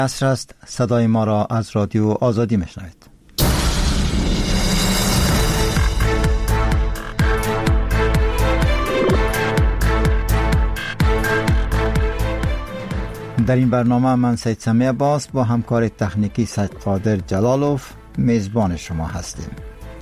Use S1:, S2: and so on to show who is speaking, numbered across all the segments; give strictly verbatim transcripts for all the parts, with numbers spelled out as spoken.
S1: عصر است. صدای ما را از رادیو آزادی میشنوید. در این برنامه من سید سمی عباس با همکار تکنیکی سید قادر جلالوف میزبان شما هستیم.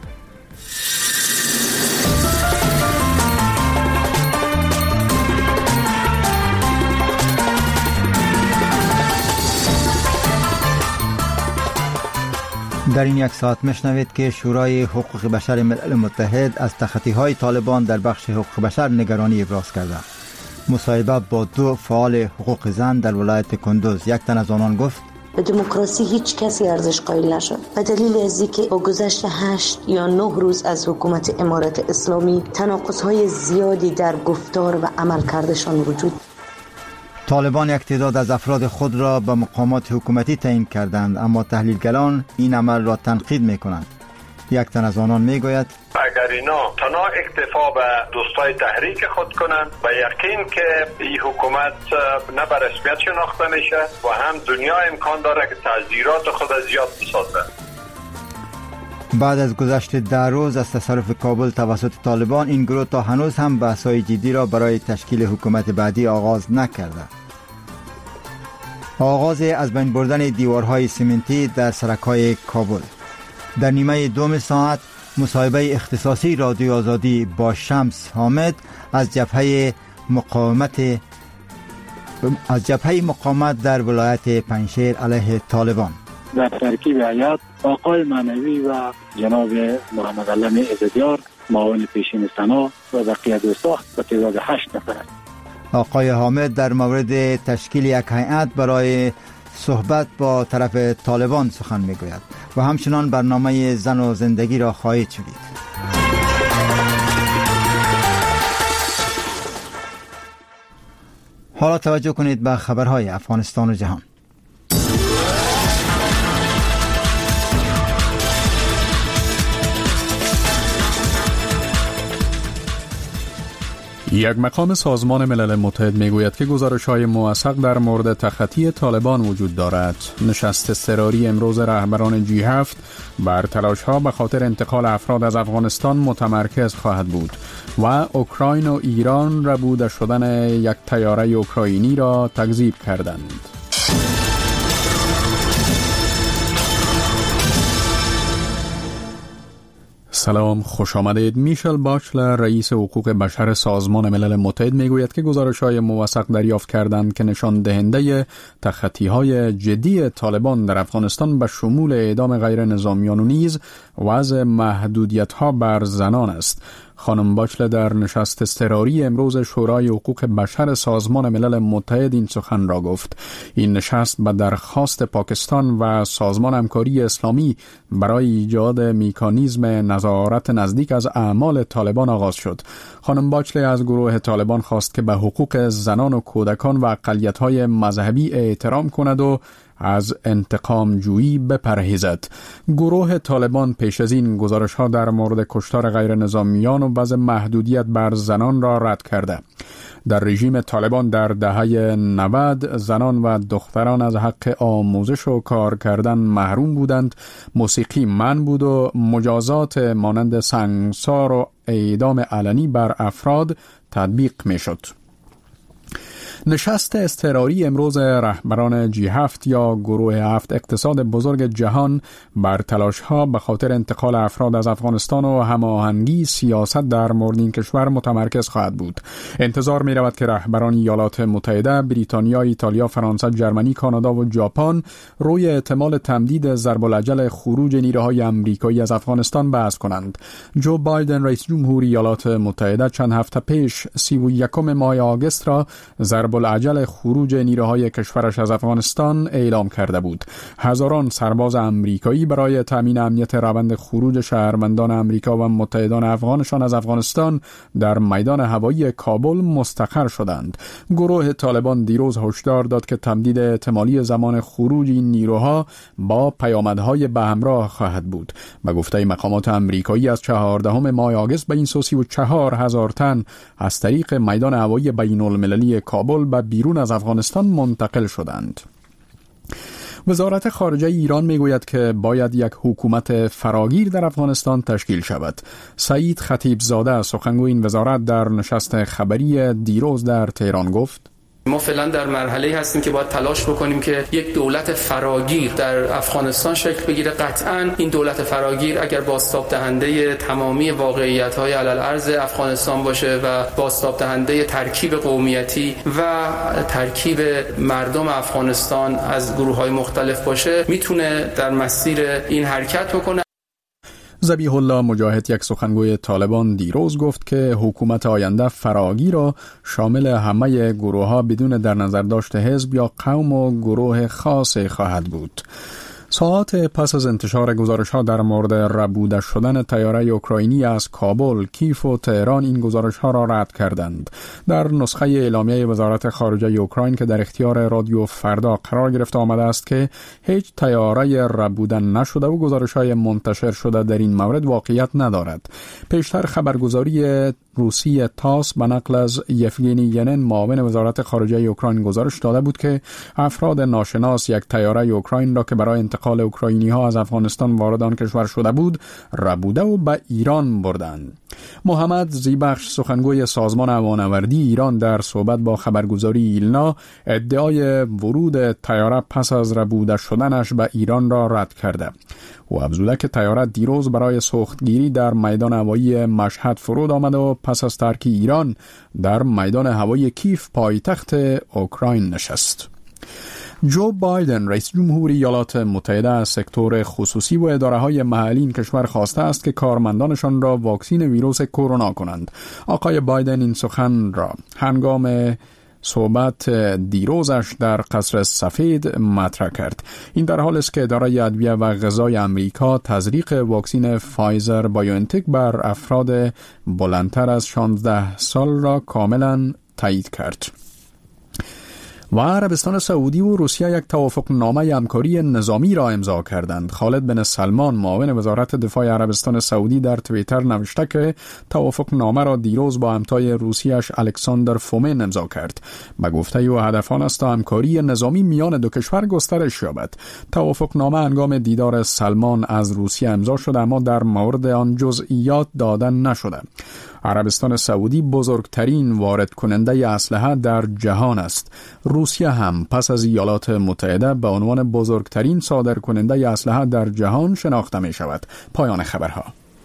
S1: در این یک ساعت میشنوید که شورای حقوق بشر ملل متحد از تخطی‌های طالبان در بخش حقوق بشر نگرانی ابراز کرده. مصاحبه با دو فعال حقوق زن در ولایت کندوز. یک تن از آنان گفت
S2: به دموکراسی هیچ کسی ارزش قائل نشد به دلیل از اینکه با گذشت هشت یا نه روز از حکومت امارت اسلامی تناقض‌های زیادی در گفتار و عملکردشان وجود.
S1: طالبان یک تعداد از افراد خود را به مقامات حکومتی تعیین کردند، اما تحلیلگران این عمل را تنقید می‌کنند. یک تن از آنان میگوید
S3: اگر اینا تنها اکتفا به دوستای تحریک خود کنند و یقین که این حکومت نه به رسمیت شناخته میشه و هم دنیا امکان داره که تعذیرات خود زیاد بسازه.
S1: بعد از گذشت ده روز از تصرف کابل توسط طالبان، این گروه تا هنوز هم بحث‌های جدی را برای تشکیل حکومت بعدی آغاز نکرده. آغاز از بین بردن دیوارهای سیمنتی در سرک‌های کابل. در نیمه دوم ساعت مصاحبه اختصاصی رادیو آزادی با شمس حامد از جبهه مقاومت از جبهه مقاومت در ولایت پنجشیر علیه طالبان.
S4: در ترکیب هیئت آقای معنوی و جناب محمد علم عزتیار معاون پیشین سنا و بقیه دوستان به تعداد هشت نفر.
S1: آقای حامد در مورد تشکیل یک هیئت برای صحبت با طرف طالبان سخن میگوید و همچنان برنامه زن و زندگی را خواهید شنید. حالا توجه کنید به خبرهای افغانستان و جهان.
S5: یک مقام سازمان ملل متحد میگوید که گزارش‌های موثق در مورد تخطی طالبان وجود دارد. نشست اضطراری امروز رهبران جی هفت بر تلاش‌ها به خاطر انتقال افراد از افغانستان متمرکز خواهد بود و اوکراین و ایران ربوده شدن یک طیاره اوکراینی را تکذیب کردند. سلام، خوش آمدید. میشل باچلر، رئیس حقوق بشر سازمان ملل متحد میگوید که گزارش‌های موثق دریافت کردند که نشان دهنده تخطی‌های جدی طالبان در افغانستان به شمول اعدام غیر نظامیان و نیز وضع محدودیت‌ها بر زنان است. خانم باچلر در نشست اضطراری امروز شورای حقوق بشر سازمان ملل متحد این سخن را گفت. این نشست به درخواست پاکستان و سازمان همکاری اسلامی برای ایجاد مکانیزم نظارت نزدیک از اعمال طالبان آغاز شد. خانم باچلر از گروه طالبان خواست که به حقوق زنان و کودکان و اقلیت‌های مذهبی احترام کند و از انتقام جویی بپرهیزد. گروه طالبان پیش از این گزارش‌ها در مورد کشتار غیر نظامیان و وضع محدودیت بر زنان را رد کرده. در رژیم طالبان در دهه نود زنان و دختران از حق آموزش و کار کردن محروم بودند، موسیقی منع بود و مجازات مانند سنگسار و اعدام علنی بر افراد تطبیق می‌شد. نشست اضطراری امروز رهبران جی هفت یا گروه هفت اقتصاد بزرگ جهان بر تلاش‌ها به خاطر انتقال افراد از افغانستان و هماهنگی سیاست در مورد این کشور متمرکز خواهد بود. انتظار می رود که رهبران ایالات متحده، بریتانیا، ایتالیا، فرانسه، جرمنی، کانادا و ژاپن روی احتمال تمدید ضرب الاجل خروج نیروهای آمریکایی از افغانستان بحث کنند. جو بایدن رئیس جمهور ایالات متحده چند هفته پیش سی و یکم ماه آگوست را ضرب العجل خروج نیروهای کشورش از افغانستان اعلام کرده بود. هزاران سرباز آمریکایی برای تامین امنیت روند خروج شهروندان آمریکا و متحدان افغانشان از افغانستان در میدان هوایی کابل مستقر شدند. گروه طالبان دیروز هشدار داد که تمدید احتمالی زمان خروج این نیروها با پیامدهای به همراه خواهد بود. به گفته مقامات آمریکایی از چهاردهم ماه آگوست به این سو سی و چهار هزار تن از طریق میدان هوایی بین المللی کابل به بیرون از افغانستان منتقل شدند. وزارت خارجه ایران میگوید که باید یک حکومت فراگیر در افغانستان تشکیل شود. سعید خطیبزاده سخنگوی این وزارت در نشست خبری دیروز در تهران گفت:
S6: ما فعلا در مرحله هستیم که باید تلاش بکنیم که یک دولت فراگیر در افغانستان شکل بگیره. قطعاً این دولت فراگیر اگر بازتاب دهنده تمامی واقعیت‌های علل ارض افغانستان باشه و بازتاب دهنده ترکیب قومیتی و ترکیب مردم افغانستان از گروه‌های مختلف باشه، میتونه در مسیر این حرکت بکنه.
S5: ذبیح الله مجاهد، یک سخنگوی طالبان، دیروز گفت که حکومت آینده فراگیر را شامل همه گروه‌ها بدون در نظر داشت حزب یا قوم و گروه خاصی خواهد بود. ساعات پس از انتشار گزارش‌ها در مورد ربوده شدن طیاره اوکراینی از کابل، کیف و تهران این گزارش‌ها را رد کردند. در نسخه اعلامیه وزارت خارجه اوکراین که در اختیار رادیو فردا قرار گرفته آمده است که هیچ طیاره ربوده نشده و گزارش‌های منتشر شده در این مورد واقعیت ندارد. پیشتر خبرگزاری روسی تاس به نقل از یفگنی ینن، معاون وزارت خارجه اوکراین، گزارش داده بود که افراد ناشناس یک طیاره اوکراین را که برای انتقال اوکراینی ها از افغانستان وارد آن کشور شده بود ربوده و به ایران بردند. محمد زیبخش، سخنگوی سازمان هوانوردی ایران، در صحبت با خبرگزاری ایلنا ادعای ورود طیاره پس از ربوده شدنش به ایران را رد کرده. او افزوده که طیاره دیروز برای سوختگیری در میدان هوایی مشهد فرود آمد و پس از ترک ایران در میدان هوایی کیف پایتخت اوکراین نشست. جو بایدن، رئیس جمهوری ایالات متحده، از سکتور خصوصی و اداره‌های محلی این کشور خواسته است که کارمندانشان را واکسین ویروس کرونا کنند. آقای بایدن این سخن را هنگام صحبت دیروزش در قصر سفید مطرح کرد. این در حال است که اداره ادویه و غذای امریکا تزریق واکسن فایزر بایوانتک بر افراد بلندتر از شانزده سال را کاملا تایید کرد. و عربستان سعودی و روسیه یک توافقنامه همکاری نظامی را امضا کردند. خالد بن سلمان، معاون وزارت دفاع عربستان سعودی، در توییتر نوشته که توافقنامه را دیروز با همتای روسیش الکساندر فومن امضا کرد. به گفته او هدف آن است تا همکاری نظامی میان دو کشور گسترش یابد. توافقنامه هنگام دیدار سلمان از روسیه امضا شده، اما در مورد آن جزئیات داده نشده. عربستان سعودی بزرگترین وارد کننده اسلحه در جهان است. روسیه هم پس از ایالات متحده به عنوان بزرگترین صادر کننده اسلحه در جهان شناخته می شود. پایان خبرها.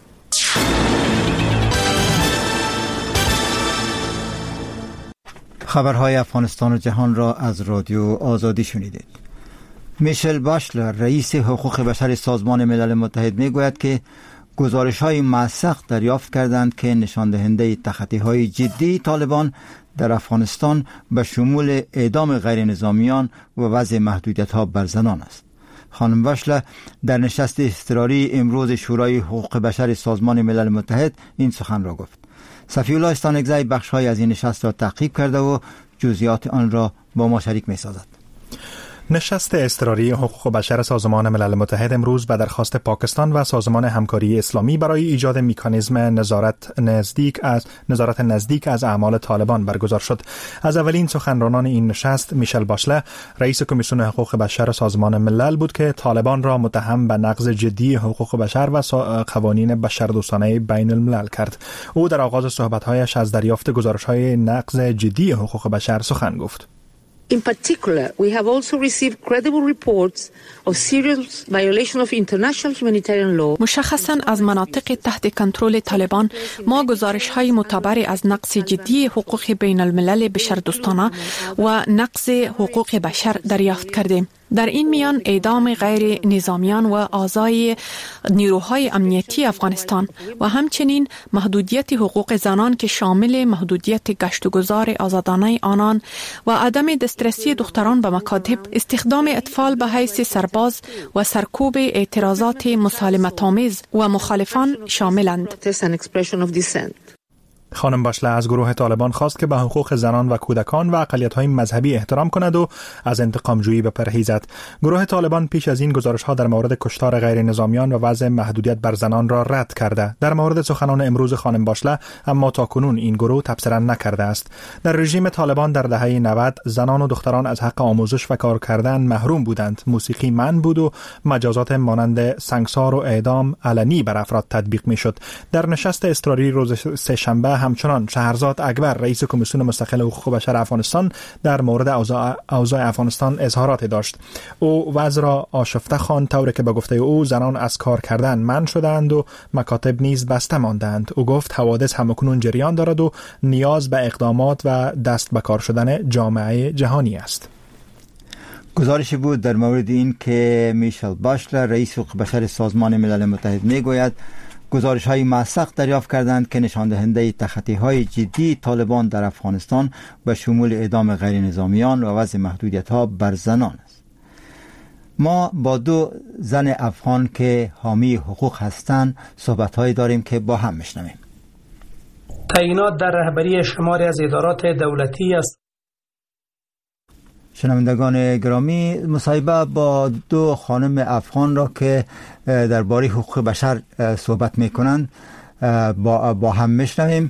S1: خبرهای افغانستان و جهان را از رادیو آزادی شنیدید. میشل باشلر، رئیس حقوق بشر سازمان ملل متحد، می گوید که گزارش‌های موثق دریافت کردند که نشان دهنده تخطی‌های جدی طالبان در افغانستان به شمول اعدام غیر نظامیان و وضع محدودیت‌ها بر زنان است. خانم باشلر در نشست اضطراری امروز شورای حقوق بشر سازمان ملل متحد این سخن را گفت. صفی الله استانگزی بخش‌های از این نشست را تعقیب کرده و جزئیات آن را با ما شریک می‌سازد.
S7: نشست اضطراری حقوق بشر سازمان ملل متحد امروز به درخواست پاکستان و سازمان همکاری اسلامی برای ایجاد مکانیزم نظارت نزدیک از نظارت نزدیک از اعمال طالبان برگزار شد. از اولین سخنرانان این نشست میشل باشله، رئیس کمیسیون حقوق بشر سازمان ملل بود که طالبان را متهم به نقض جدی حقوق بشر و قوانین بشردوستانه بین الملل کرد. او در آغاز صحبت‌هایش از دریافت گزارش‌های نقض جدی حقوق بشر سخن گفت.
S8: In particular, we have also received credible reports of serious violation of international humanitarian law.
S9: مشخصاً از مناطق تحت کنترل طالبان ما گزارش‌های معتبر از نقض جدی حقوق بین الملل بشردوستانه و نقض حقوق بشر دریافت کردیم. در این میان اعدام غیر نظامیان و آزار نیروهای امنیتی افغانستان و همچنین محدودیت حقوق زنان که شامل محدودیت گشت و گذار آزادانه آنان و عدم دسترسی دختران به مکاتب، استخدام اطفال به حیث سرباز و سرکوب اعتراضات مسالمت‌آمیز و مخالفان شاملند.
S7: خانم باشله از گروه طالبان خواست که به حقوق زنان و کودکان و اقلیت‌های مذهبی احترام کند و از انتقام جویی بپرهیزد. گروه طالبان پیش از این گزارش‌ها در مورد کشتار غیر نظامیان و وضع محدودیت بر زنان را رد کرده. در مورد سخنان امروز خانم باشله اما تاکنون این گروه تبصره نکرده است. در رژیم طالبان در دهه نود زنان و دختران از حق آموزش و کار کردن محروم بودند. موسیقی منع بود و مجازات مانند سنگسار و اعدام علنی بر افراد تطبیق می‌شد. در نشست اضطراری روز سه‌شنبه همچنان شهرزاد اکبر رئیس کمیسیون مستقل حقوق بشر افغانستان در مورد اوضاع اوضاع افغانستان اظهارات داشت. او وضع را آشفته خواند طوری که به گفته او زنان از کار کردن منع شدند و مکاتب نیز بسته ماندند. او گفت حوادث همکنون جریان دارد و نیاز به اقدامات و دست به کار شدن جامعه جهانی است.
S1: گزارشی بود در مورد این که میشل باشله رئیس حقوق بشر سازمان ملل متحد میگوید گزارش های موثق دریافت کردند که نشان دهنده تخطی های جدی طالبان در افغانستان به شمول اعدام غیر نظامیان و وضع محدودیت ها بر زنان است. ما با دو زن افغان که حامی حقوق هستند صحبت هایی داریم که با هم میشنویم.
S10: تعیینات در رهبری شماری از ادارات دولتی است.
S1: شنوندگان گرامی، مصاحبه با دو خانم افغان را که درباره حقوق بشر صحبت میکنند با, با هم میشنویم.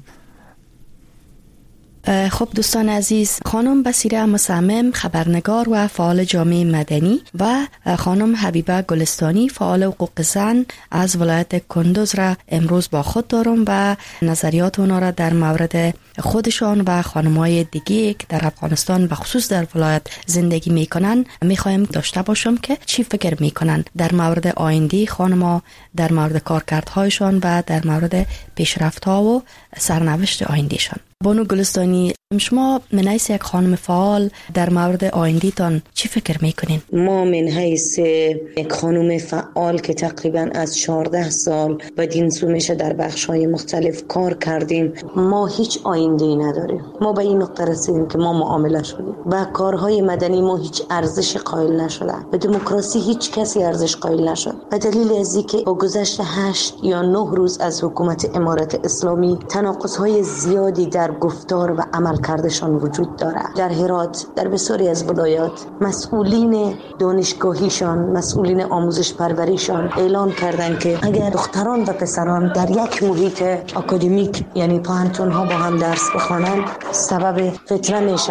S11: خب دوستان عزیز، خانم بصیره مصمم خبرنگار و فعال جامعه مدنی و خانم حبیبه گلستانی فعال حقوق زن از ولایت کندوز را امروز با خود دارم و نظریات اونا را در مورد خودشان و خانم‌های دیگه که در افغانستان به خصوص در ولایت زندگی میکنن میخوایم داشته باشم که چی فکر میکنن در مورد آینده خانم‌ها، در مورد کارکردهایشان و در مورد پیشرفت‌ها و سرنوشت آیندهشان. بانو گلستانی، شما من حیث یک خانم فعال در مورد آینده تان چی فکر میکنین؟
S2: ما من حیث یک خانم فعال که تقریبا از چهارده سال و دین سو میشه در بخش‌های مختلف کار کردیم، ما هیچ آینده‌ای نداریم. ما به این نقطه رسیدیم که ما معامله شدیم و کارهای مدنی ما هیچ ارزش قائل نشدن. به دموکراسی هیچ کسی ارزش قائل نشد. به دلیل از اینکه با گذشت هشت یا نه روز از حکومت امارت اسلامی تناقض‌های زیادی در گفتار و عمل کردشان وجود دارد. در هرات، در بسیاری از ولایات، مسئولین دانشگاهیشان، مسئولین آموزش پروریشان اعلان کردند که اگر دختران و پسران در یک محیط اکادمیک یعنی پانتون ها با هم درس بخوانند سبب فتنه میشه.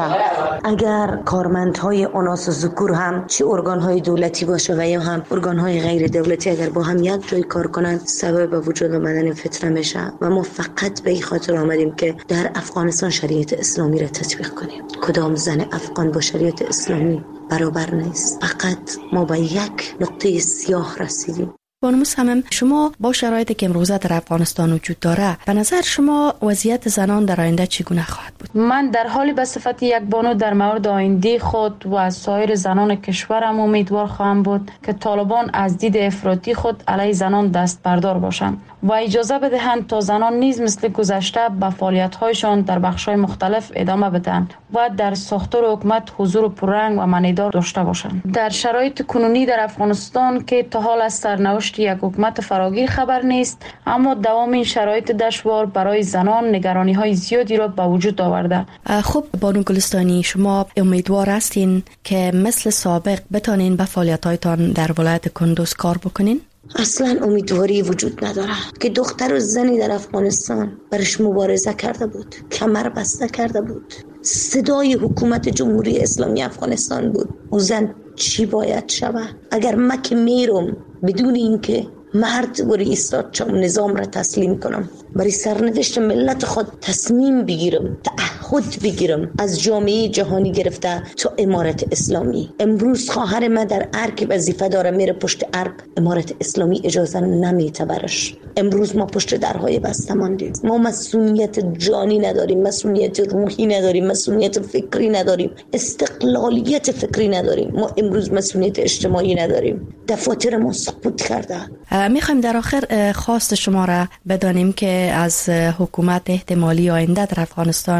S2: اگر کارمندهای اناث و ذکور هم چه ارگانهای دولتی باشه و یا هم ارگانهای غیر دولتی اگر با هم یک جای کار کنند سبب وجود آمدن فتنه میشه و ما فقط به این خاطر آمدیم که در افغانستان شریعت اسلامی را تطبیق کنیم. کدام زن افغان با شریعت اسلامی برابر نیست. فقط ما به یک نقطه سیاه رسیدیم.
S11: بانو مصمم، شما با شرایطی که امروزه در افغانستان وجود داره، به نظر شما وضعیت زنان در آینده چگونه خواهد بود؟
S12: من در حال به صفت یک بانو در مورد آینده خود و از سایر زنان کشورم امیدوار خواهم بود که طالبان از دید افراطی خود علیه زنان دست بردار باشند و اجازه بدهند تا زنان نیز مثل گذشته به فعالیت‌هایشان در بخش‌های مختلف ادامه بدهند و در ساختار حکومت حضور پررنگ و معنیدار داشته باشند. در شرایط کنونی در افغانستان که تا حال از سرنوشت یک حکومت فراگیر خبر نیست، اما دوام این شرایط دشوار برای زنان نگرانی‌های زیادی را به وجود آورده.
S11: خب بانو گلستانی، شما امیدوار هستین که مثل سابق بتانین به فعالیت‌هایتان در ولایت کندوز کار بکنین؟
S2: اصلا امیدواری وجود نداره که دختر و زنی در افغانستان برش مبارزه کرده بود، کمر بسته کرده بود، صدای حکومت جمهوری اسلامی افغانستان بود. او زن چی باید شود؟ اگر من که میرم بدون اینکه مرد بری ایستاد چم نظام را تسلیم کنم، برای سرنوشت ملت خود تصمیم بگیرم، تعهد بگیرم، از جامعه جهانی گرفته تا امارت اسلامی. امروز خواهر من در ارگ وظیفه داره، میره پشت ارگ، امارت اسلامی اجازه نمیده برش. امروز ما پشت درهای بسته ماندیم. ما مسئولیت جانی نداریم، مسئولیت روحی نداریم، مسئولیت فکری نداریم، استقلالیت فکری نداریم. ما امروز مسئولیت اجتماعی نداریم. دفاتر ما سقوط کرده.
S11: میخوایم در آخر خواست شما را بدانیم که از حکومت احتمالی آینده در افغانستان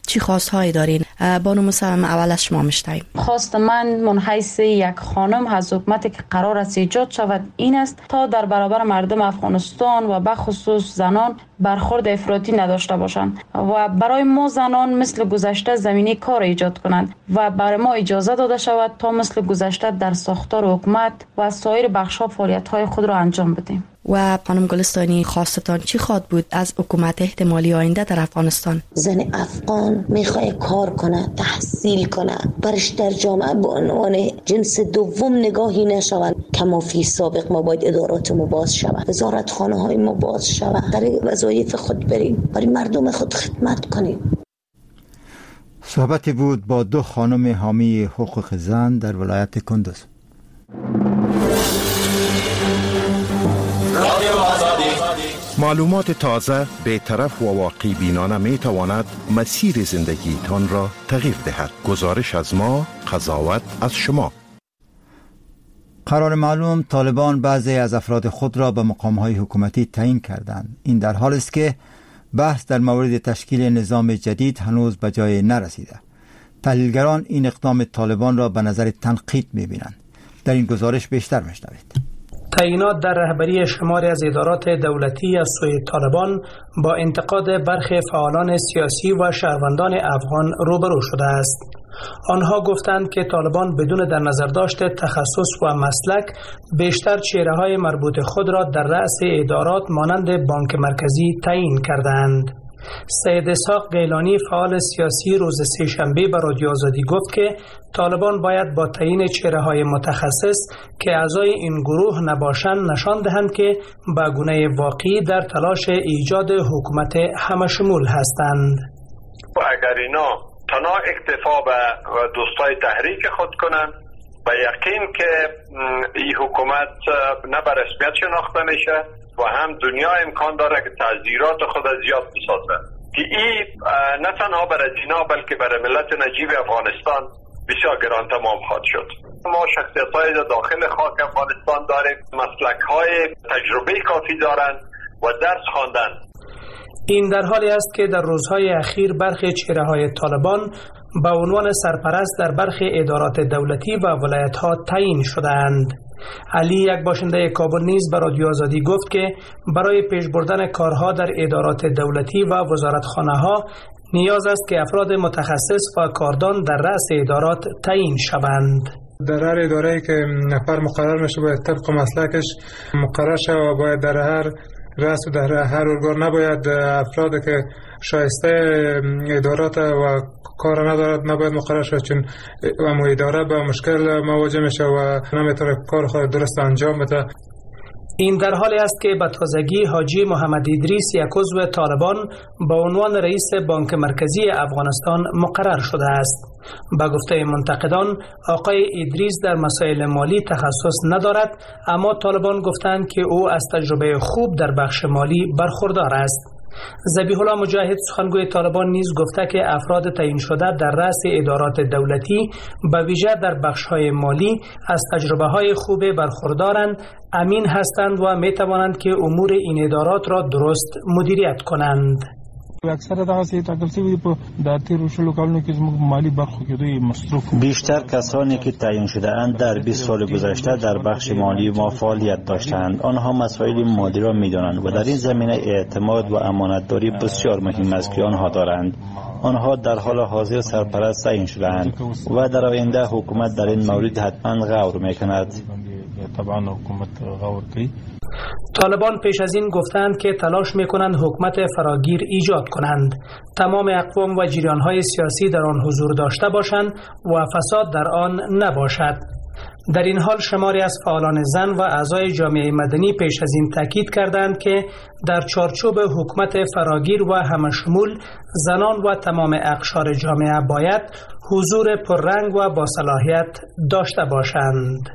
S11: چی خواستهایی دارین؟ بانو مصمم اول از شما میشنویم.
S12: خواست من من حیث یک خانم از حکومتی که قرار است ایجاد شود این است تا در برابر مردم افغانستان و به خصوص زنان برخورد افراطی نداشته باشند و برای ما زنان مثل گذشته زمینه کار ایجاد کنند و برای ما اجازه داده شود تا مثل گذشته در ساختار حکومت و سایر بخش‌ها فعالیت‌های خود را انجام بدیم.
S11: و خانم گلستانی خواستتان چی خواد بود از حکومت احتمالی آینده در افغانستان؟
S2: زن افغان میخواد کار کنه، تحصیل کنه، برش در جامعه به عنوان جنس دوم نگاهی نشود. کما فی سابق ما باید ادارات ما باز شود، وزارت خانه های ما باز شود، در وظایف خود بریم، برای مردم خود خدمت کنیم.
S1: صحبتی بود با دو خانم حامی حقوق زن در ولایت کندوز.
S13: معلومات تازه، بی‌طرف و واقعی بینانه می تواند مسیر زندگی تان را تغییر دهد. گزارش از ما، قضاوت از شما.
S1: قرار معلوم طالبان بعضی از افراد خود را به مقام‌های حکومتی تعیین کردند. این در حالی است که بحث در مورد تشکیل نظام جدید هنوز به جای نرسیده. تحلیلگران این اقدام طالبان را به نظر تنقید می‌بینند. در این گزارش بیشتر می‌شنوید.
S10: تعیینات در رهبری شماری از ادارات دولتی از سوی طالبان با انتقاد برخی فعالان سیاسی و شهروندان افغان روبرو شده است. آنها گفتند که طالبان بدون در نظر داشت تخصص و مسلک بیشتر چهره‌های مربوط خود را در رأس ادارات مانند بانک مرکزی تعیین کردند. سید اسحاق گیلانی فعال سیاسی روز سه‌شنبه به رادیو آزادی گفت که طالبان باید با تعیین چهره‌های متخصص که اعضای این گروه نباشند نشان دهند که به گونه واقعی در تلاش ایجاد حکومت همشمول هستند.
S3: اگر اینا تنها اکتفا به دوستای تحریک خود کنند و یقین که این حکومت نه به رسمیت شناخته میشه و هم دنیا امکان داره که تعذیرات خود زیاد بسازه که این نه تنها برای دینا بلکه برای ملت نجیب افغانستان بسیار گران تمام خواهد شد. ما شخصیت های داخل خاک افغانستان داریم، مسلک های تجربه کافی دارند و درس خواندن.
S10: این در حالی است که در روزهای اخیر برخی چهره‌های طالبان به عنوان سرپرست در برخی ادارات دولتی و ولایت‌ها تعیین شده‌اند. علی، یک باشنده کابل، نیز به رادیو آزادی گفت که برای پیش بردن کارها در ادارات دولتی و وزارتخانه‌ها نیاز است که افراد متخصص و کاردان در رأس ادارات تعیین شوند.
S14: در هر اداره‌ای که نفر مقرر میشه باید طبق مسلکش مقرر شود و باید در هر رأس و در هر ارگان نباید افرادی که شایسته ادارات و کار ندارد نباید مقرر شد، چون اما اداره با مشکل مواجه میشه و نمیتونه کار خود درست انجام بده.
S10: این در حالی است که به تازگی حاجی محمد ادریس، یک عضو طالبان، به عنوان رئیس بانک مرکزی افغانستان مقرر شده است. به گفته منتقدان، آقای ادریس در مسائل مالی تخصص ندارد، اما طالبان گفتند که او از تجربه خوب در بخش مالی برخوردار است. ذبیح الله مجاهد، سخنگوی طالبان، نیز گفته که افراد تعیین شده در رأس ادارات دولتی به ویژه در بخش‌های مالی از تجربه‌های خوب برخوردارند، امین هستند و می‌توانند که امور این ادارات را درست مدیریت کنند.
S15: اکثر دغه سي ټاکل شوي په د تیرو شلو کلونو کې زموږ مالی برخو کې دوی مصرف.
S16: بیشتر کسانی که تعیین شده اند در بیست سال گذشته در بخش مالی ما فعالیت داشتند. آنها مسائل مالی را می‌دانند و در این زمینه اعتماد و امانتداری بسیار مهم است که آنها دارند. آنها در حال حاضر سرپرست تعیین شده‌اند و در آینده حکومت در این مورد حتما غور می‌کند.
S15: طبعا حکومت غور کوي.
S10: طالبان پیش از این گفتند که تلاش میکنند حکومت فراگیر ایجاد کنند، تمام اقوام و جریانهای سیاسی در آن حضور داشته باشند و فساد در آن نباشد. در این حال شماری از فعالان زن و اعضای جامعه مدنی پیش از این تاکید کردند که در چارچوب حکومت فراگیر و همشمول زنان و تمام اقشار جامعه باید حضور پررنگ و با صلاحیت داشته باشند.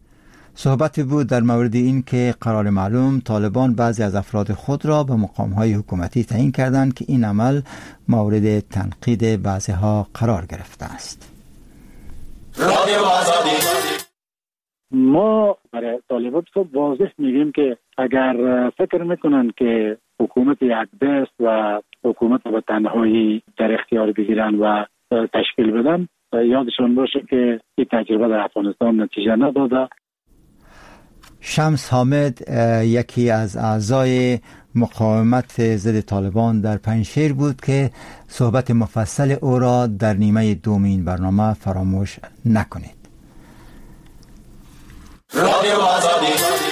S1: صحبتی بود در مورد این که قرار معلوم طالبان بعضی از افراد خود را به مقام‌های حکومتی تعیین کردند که این عمل مورد تنقید بعضی‌ها قرار گرفته است.
S4: ما برای طالبان خب واضح میگیم که اگر فکر میکنن که حکومت یک دست و حکومت به تنهایی در اختیار بگیرن و تشکیل بدن، یادشون باشه که این تجربه در افغانستان نتیجه نداده.
S1: شمس حامد، یکی از اعضای مقاومت ضد طالبان در پنجشیر بود که صحبت مفصل او را در نیمه دوم این برنامه فراموش نکنید. رادیو آزادی.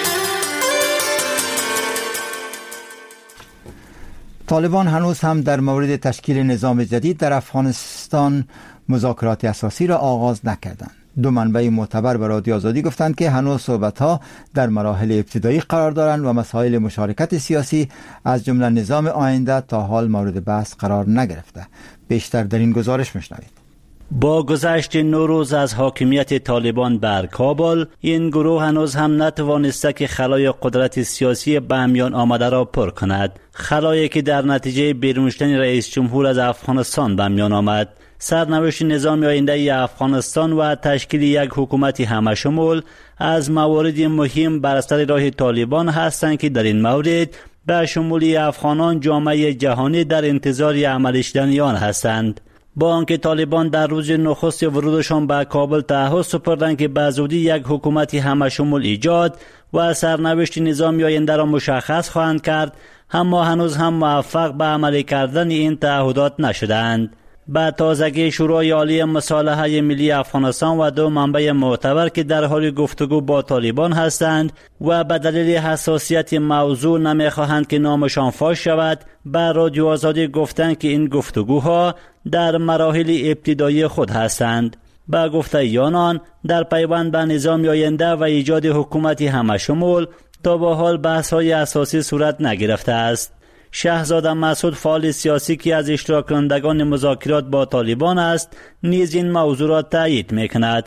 S1: طالبان هنوز هم در مورد تشکیل نظام جدید در افغانستان مذاکرات اساسی را آغاز نکردند. دو منبع معتبر به رادیو آزادی گفتند که هنوز صحبت‌ها در مراحل ابتدایی قرار دارند و مسائل مشارکت سیاسی از جمله نظام آینده تا حال مورد بحث قرار نگرفته. بیشتر در این گزارش میشنوید.
S17: با گذشت نو روز از حاکمیت طالبان بر کابل، این گروه هنوز هم نتوانسته که خلای قدرت سیاسی به میان آمده را پر کند. خلایی که در نتیجه بیرون شدن رئیس جمهور از افغانستان به میان آمد. سرنوشت نظام آینده افغانستان و تشکیل یک حکومت همشمول از موارد مهم بر سر راه طالبان هستند که در این مورد به شمولی افغانان جامعه جهانی در انتظار عمل شدن آن هستند. با آنکه طالبان در روز نخست ورودشان به کابل تعهد سپردند که به زودی یک حکومت همشمول ایجاد و سرنوشت نظام آینده را مشخص خواهند کرد، اما هنوز هم موفق به عمل کردن این تعهدات نشدند. با تازگی شورای عالی مصالحه ملی افغانستان و دو منبع معتبر که در حال گفتگو با طالبان هستند و به دلیل حساسیت موضوع نمیخواهند که نامشان فاش شود، به رادیو آزادی گفتند که این گفتگوها در مراحل ابتدایی خود هستند. با گفته آنان در پیوند به نظام آینده و ایجاد حکومتی همشمول تا به حال بحث‌های اساسی صورت نگرفته است. شهزاده مسعود، فعال سیاسی که از اشتراک کنندگان مذاکرات با طالبان است، نیز این موضوع را تایید می‌کند.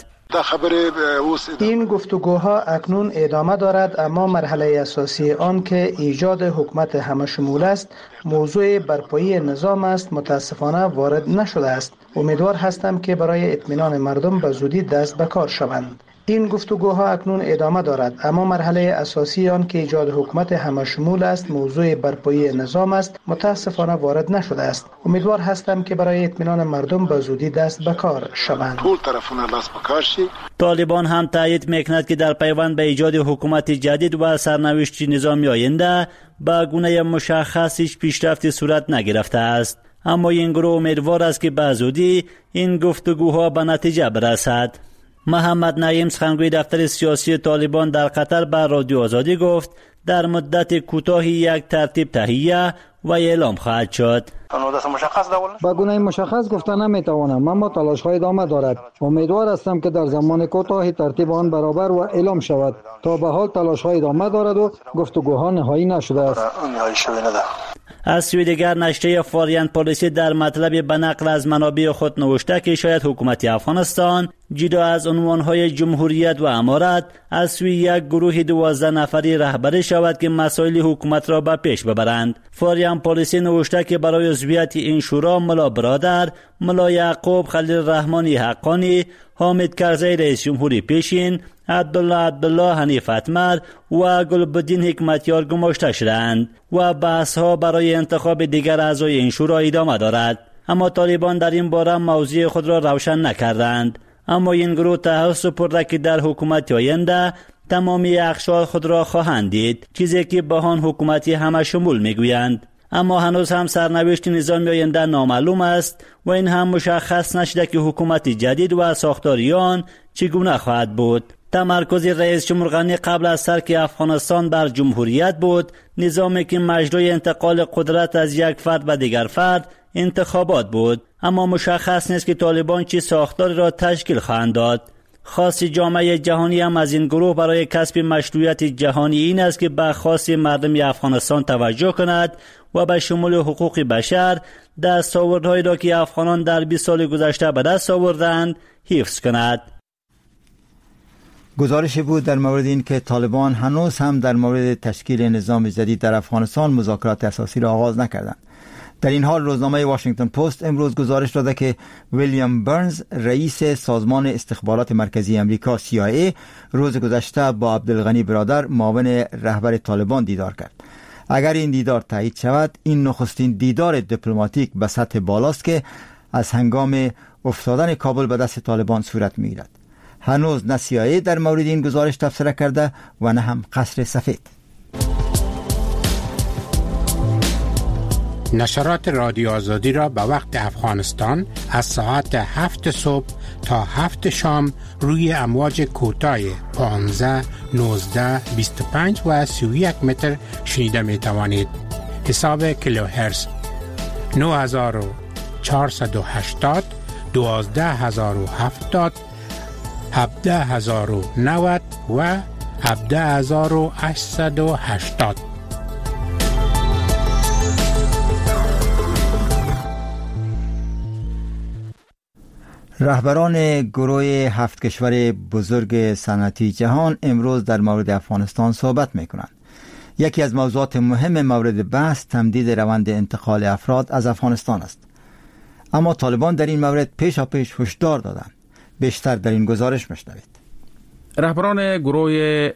S10: این گفتگوها اکنون ادامه دارد، اما مرحله اساسی آن که ایجاد حکومت همشمول است، موضوع برپایی نظام است، متاسفانه وارد نشده است. امیدوار هستم که برای اطمینان مردم به زودی دست به کار شوند. این گفتگوها اکنون ادامه دارد، اما مرحله اساسی آن که ایجاد حکومت همشمول است، موضوع برپایی نظام است، متاسفانه وارد نشده است. امیدوار هستم که برای اطمینان مردم به زودی دست به کار شوند.
S17: طالبان هم تایید میکند که در پیوند به ایجاد حکومت جدید و سرنوشت نظام آینده به گونه مشخص هیچ پیشرفتی صورت نگرفته است، اما این گروه امیدوار است که به زودی این گفتگوها به نتیجه برسد. محمد نعیم، سخنگوی دفتر سیاسی طالبان در قطر، به رادیو آزادی گفت در مدت کوتاهی یک ترتیب تهیه و اعلام خواهد شد.
S18: با گونه مشخص گفتن نمیتوانم، اما تلاش های ادامه دارد. امیدوار هستم که در زمان کوتاهی ترتیب آن برابر و اعلام شود. تا به حال تلاش های ادامه دارد و گفتگوها نهایی نشده است.
S17: از سوی دیگر نشریه فاریان پالیسی در مطلب به نقل از منابع خود نوشته که شاید حکومت افغانستان جدا از عنوانهای جمهوریت و امارت از سوی یک گروه دوازده نفری رهبری شود که مسائل حکومت را به پیش ببرند. فاریان پالیسی نوشته که برای عضویت این شورا ملا برادر، ملا یعقوب خلیل رحمانی حقانی، حامد کرزی رئیس جمهوری پیشین، عبدالله عبدالله حنیف اتمر و گلبدین حکمتیار گماشته شدند و بحث‌ها برای انتخاب دیگر اعضای این شورا ادامه دارد. اما طالبان در این باره موضوع خود را روشن نکردند. اما این گروه تعهد سپرده که در حکومت آینده تمامی اقشار خود را خواهند دید، چیزی که به آن حکومتی همشمول میگویند. اما هنوز هم سرنوشت نظام آینده نامعلوم است و این هم مشخص نشده که حکومت جدید و ساختاری آن چگونه خواهد بود. تمرکز رئیس جمهور غنی قبل از ترک افغانستان بر جمهوریت بود، نظامی که مجرای انتقال قدرت از یک فرد به دیگر فرد انتخابات بود، اما مشخص نیست که طالبان چه ساختاری را تشکیل خواهند داد. خاص جامعه جهانی هم از این گروه برای کسب مشروعیت جهانی این است که به خواست مردم افغانستان توجه کند و به شمول حقوق بشر دستاوردهایی را که افغانان در بیست سال گذشته به دست آوردند حفظ کند.
S1: گزارشی بود در مورد این که طالبان هنوز هم در مورد تشکیل نظام جدید در افغانستان مذاکرات اساسی را آغاز نکردند. در این حال روزنامه واشنگتن پست امروز گزارش داده که ویلیام برنز رئیس سازمان استخبارات مرکزی امریکا سی آی ای روز گذشته با عبدالغنی برادر معاون رهبر طالبان دیدار کرد. اگر این دیدار تایید شود این نخستین دیدار دیپلماتیک به سطح بالاست که از هنگام افتادن کابل به دست طالبان صورت می‌گیرد. هنوز نه سی آی ای در مورد این گزارش تبصره کرده و نه هم قصر سفید.
S19: نشرات رادیو آزادی را به وقت افغانستان از ساعت هفت صبح تا هفت شام روی امواج کوتاه پانزده، نوزده، بیست و پنج و سی و یک متر شنیده می توانید. حساب کیلوهرتز نه هزار و چهارصد و هشتاد، دوازده هزار و هفتاد، هفده هزار و نود و هفده هزار و هشتصد و هشتاد.
S1: رهبران گروه هفت کشور بزرگ صنعتی جهان امروز در مورد افغانستان صحبت می‌کنند. یکی از موضوعات مهم مورد بحث تمدید روند انتقال افراد از افغانستان است. اما طالبان در این مورد پیشاپیش هشدار دادند. بیشتر در این گزارش میشنوید.
S5: رهبران گروه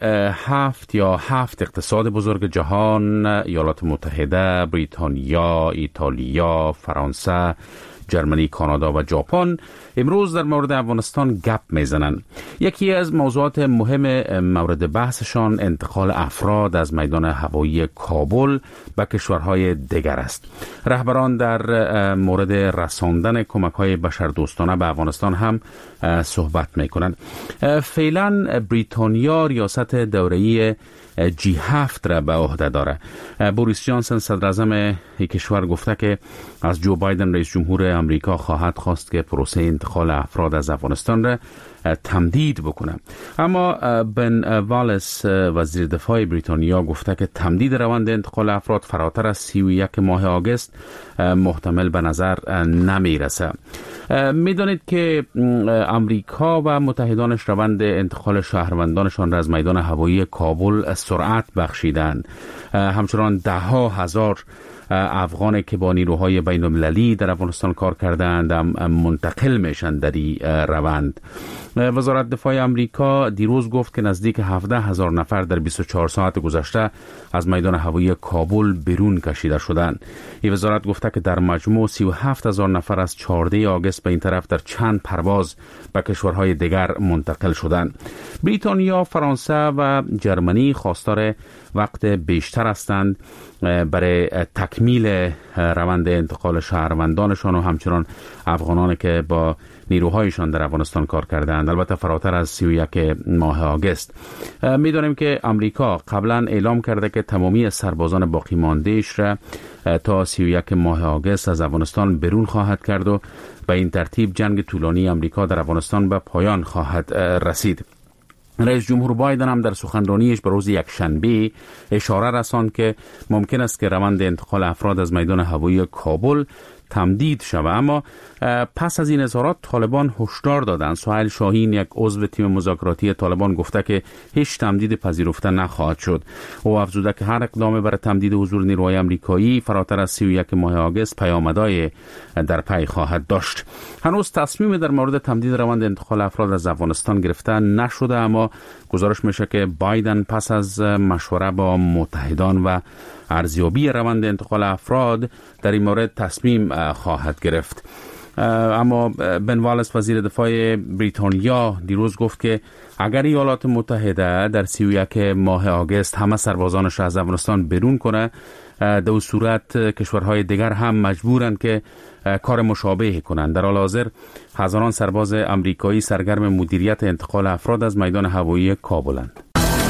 S5: هفت یا هفت اقتصاد بزرگ جهان، ایالات متحده، بریتانیا، ایتالیا، فرانسه، جرمنی، کانادا و ژاپن امروز در مورد افغانستان گپ میزنند. یکی از موضوعات مهم مورد بحثشان انتقال افراد از میدان هوایی کابل به کشورهای دیگر است. رهبران در مورد رساندن کمک‌های بشردوستانه به افغانستان هم صحبت میکنند. فعلا بریتانیا ریاست دوره‌ای جی هفت را به عهده داره. بوریس جانسن صدر اعظم این کشور گفته که از جو بایدن رئیس جمهور امریکا خواهد خواست که پروسه انتقال افراد از افغانستان را تمدید بکنه. اما بن والس وزیر دفاع بریتانیا گفته که تمدید روند انتقال افراد فراتر از سی و یک ماه آگوست محتمل به نظر نمیرسه. میدانید که امریکا و متحدانش روند انتقال شهروندانشان را از میدان هوایی کابل سرعت بخشیدند. همچنان ده ها هزار افغانی که با نیروهای بین المللی در افغانستان کار کردند منتقل میشن در این روند. وزارت دفاع امریکا دیروز گفت که نزدیک هفده هزار نفر در بیست و چهار ساعت گذشته از میدان هوایی کابل بیرون کشیده شدند. این وزارت گفته که در مجموع سی و هفت هزار نفر از چهارده آگوست به این طرف در چند پرواز به کشورهای دیگر منتقل شدند. بریتانیا، فرانسه و جرمنی خواستار وقت بیشتر هستند برای تکمیل روند انتقال شهروندانشان و همچنان افغانانی که با نیروهایشان در افغانستان کار کردند، البته فراتر از سی و یک ماه آگوست. میدانیم که امریکا قبلا اعلام کرده که تمامی سربازان باقی مانده‌اش را تا سی و یک ماه آگوست از افغانستان بیرون خواهد کرد و به این ترتیب جنگ طولانی امریکا در افغانستان به پایان خواهد رسید. رئیس جمهور بایدن هم در سخنرانیش به روز یکشنبه اشاره رساند که ممکن است که روند انتقال افراد از میدان هوایی کابل تمدید شود. اما پس از این اظهارات طالبان هشدار دادند. سهیل شاهین، یک عضو تیم مذاکراتی طالبان، گفته که هیچ تمدید پذیرفته نخواهد شد. او افزوده که هر اقدام برای تمدید حضور نیروهای آمریکایی فراتر از سی و یک ماه آگوست پیامدهای در پی خواهد داشت. هنوز تصمیم در مورد تمدید روند انتقال افراد از افغانستان گرفته نشده، اما گزارش میشه که بایدن پس از مشوره با متحدان و ارزیابی روند انتقال افراد در این مورد تصمیم خواهد گرفت. اما بن والس وزیر دفاع بریتانیا دیروز گفت که اگر ایالات متحده در سی و یک ماه آگوست همه سربازانش را از افغانستان بیرون کنه، در اون صورت کشورهای دیگر هم مجبورند که کار مشابه کنند. در حال حاضر هزاران سرباز آمریکایی سرگرم مدیریت انتقال افراد از میدان هوایی کابلند.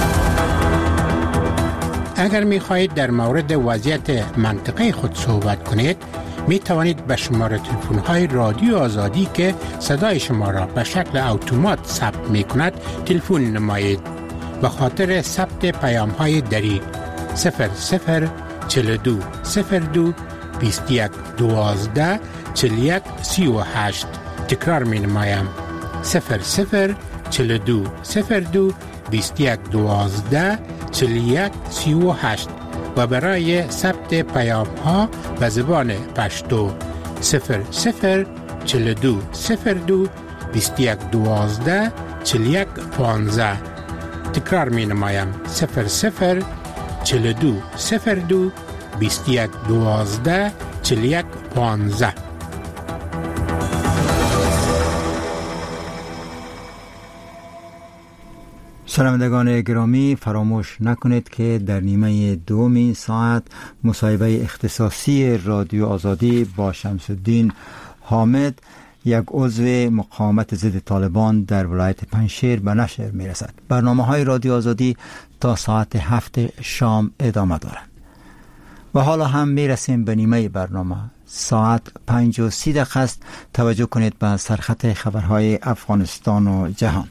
S19: اگر می خواهید در مورد وضعیت منطقه خود صحبت کنید، می توانید به شماره تلفن های رادیو آزادی که صدای شما را به شکل اتومات ثبت می کند تلفن نمایید. به خاطر ثبت پیام های دری صفر صفر چهل و دو صفر دو بیست و یک دوازده چهل و یک سی و هشت تکرار می نمایم. صفر صفر چهل و دو صفر دو بیست و یک دوازده چهل و یک سی و هشت. و برای ثبت پیام ها به زبان پشتو صفر صفر چهل و دو صفر دو بیست و یک دوازده چهل و یک پانزده. تکرار می نمایم صفر صفر چهل و دو صفر دو بیست و یک دوازده چهل و یک پانزده.
S1: شنوندگان گرامی، فراموش نکنید که در نیمه دومی ساعت مصاحبه اختصاصی رادیو آزادی با شمس الدین حامد، یک عضو مقاومت ضد طالبان در ولایت پنجشیر به نشر می رسد. برنامه های رادیو آزادی تا ساعت هفت شام ادامه دارند. و حالا هم می رسیم به نیمه برنامه. ساعت پنج و سی دقیقه است. توجه کنید به سرخط خبرهای افغانستان و جهان.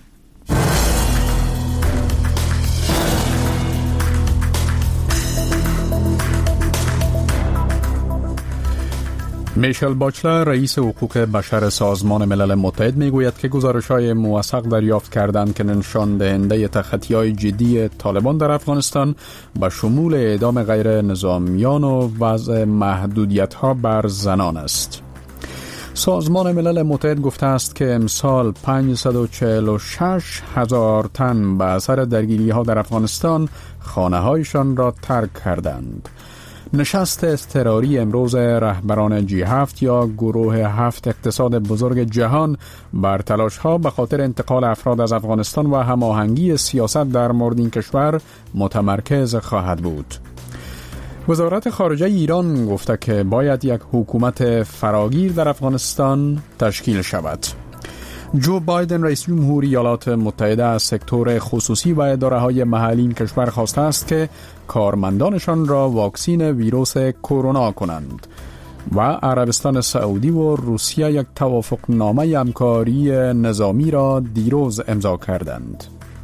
S5: میشل باچلر، رئیس حقوق بشر سازمان ملل متحد، میگوید که گزارش‌های موثق دریافت کردند که نشان دهنده تخطی‌های جدی طالبان در افغانستان به شمول اعدام غیر نظامیان و وضع محدودیت‌ها بر زنان است. سازمان ملل متحد گفته است که امسال پانصد و چهل و شش هزار تن به اثر درگیری‌ها در افغانستان خانه‌هایشان را ترک کردند. نشست اضطراری امروز رهبران جی هفت یا گروه هفت اقتصاد بزرگ جهان بر تلاش‌ها به خاطر انتقال افراد از افغانستان و هماهنگی سیاست در مورد این کشور متمرکز خواهد بود. وزارت خارجه ایران گفته که باید یک حکومت فراگیر در افغانستان تشکیل شود. جو بایدن رئیس جمهوری ایالات متحده از سکتور خصوصی و اداره‌های محلی این کشور خواسته است که کارمندانشان را واکسین ویروس کرونا کنند و عربستان سعودی و روسیه یک توافقنامه همکاری نظامی را دیروز امضا کردند.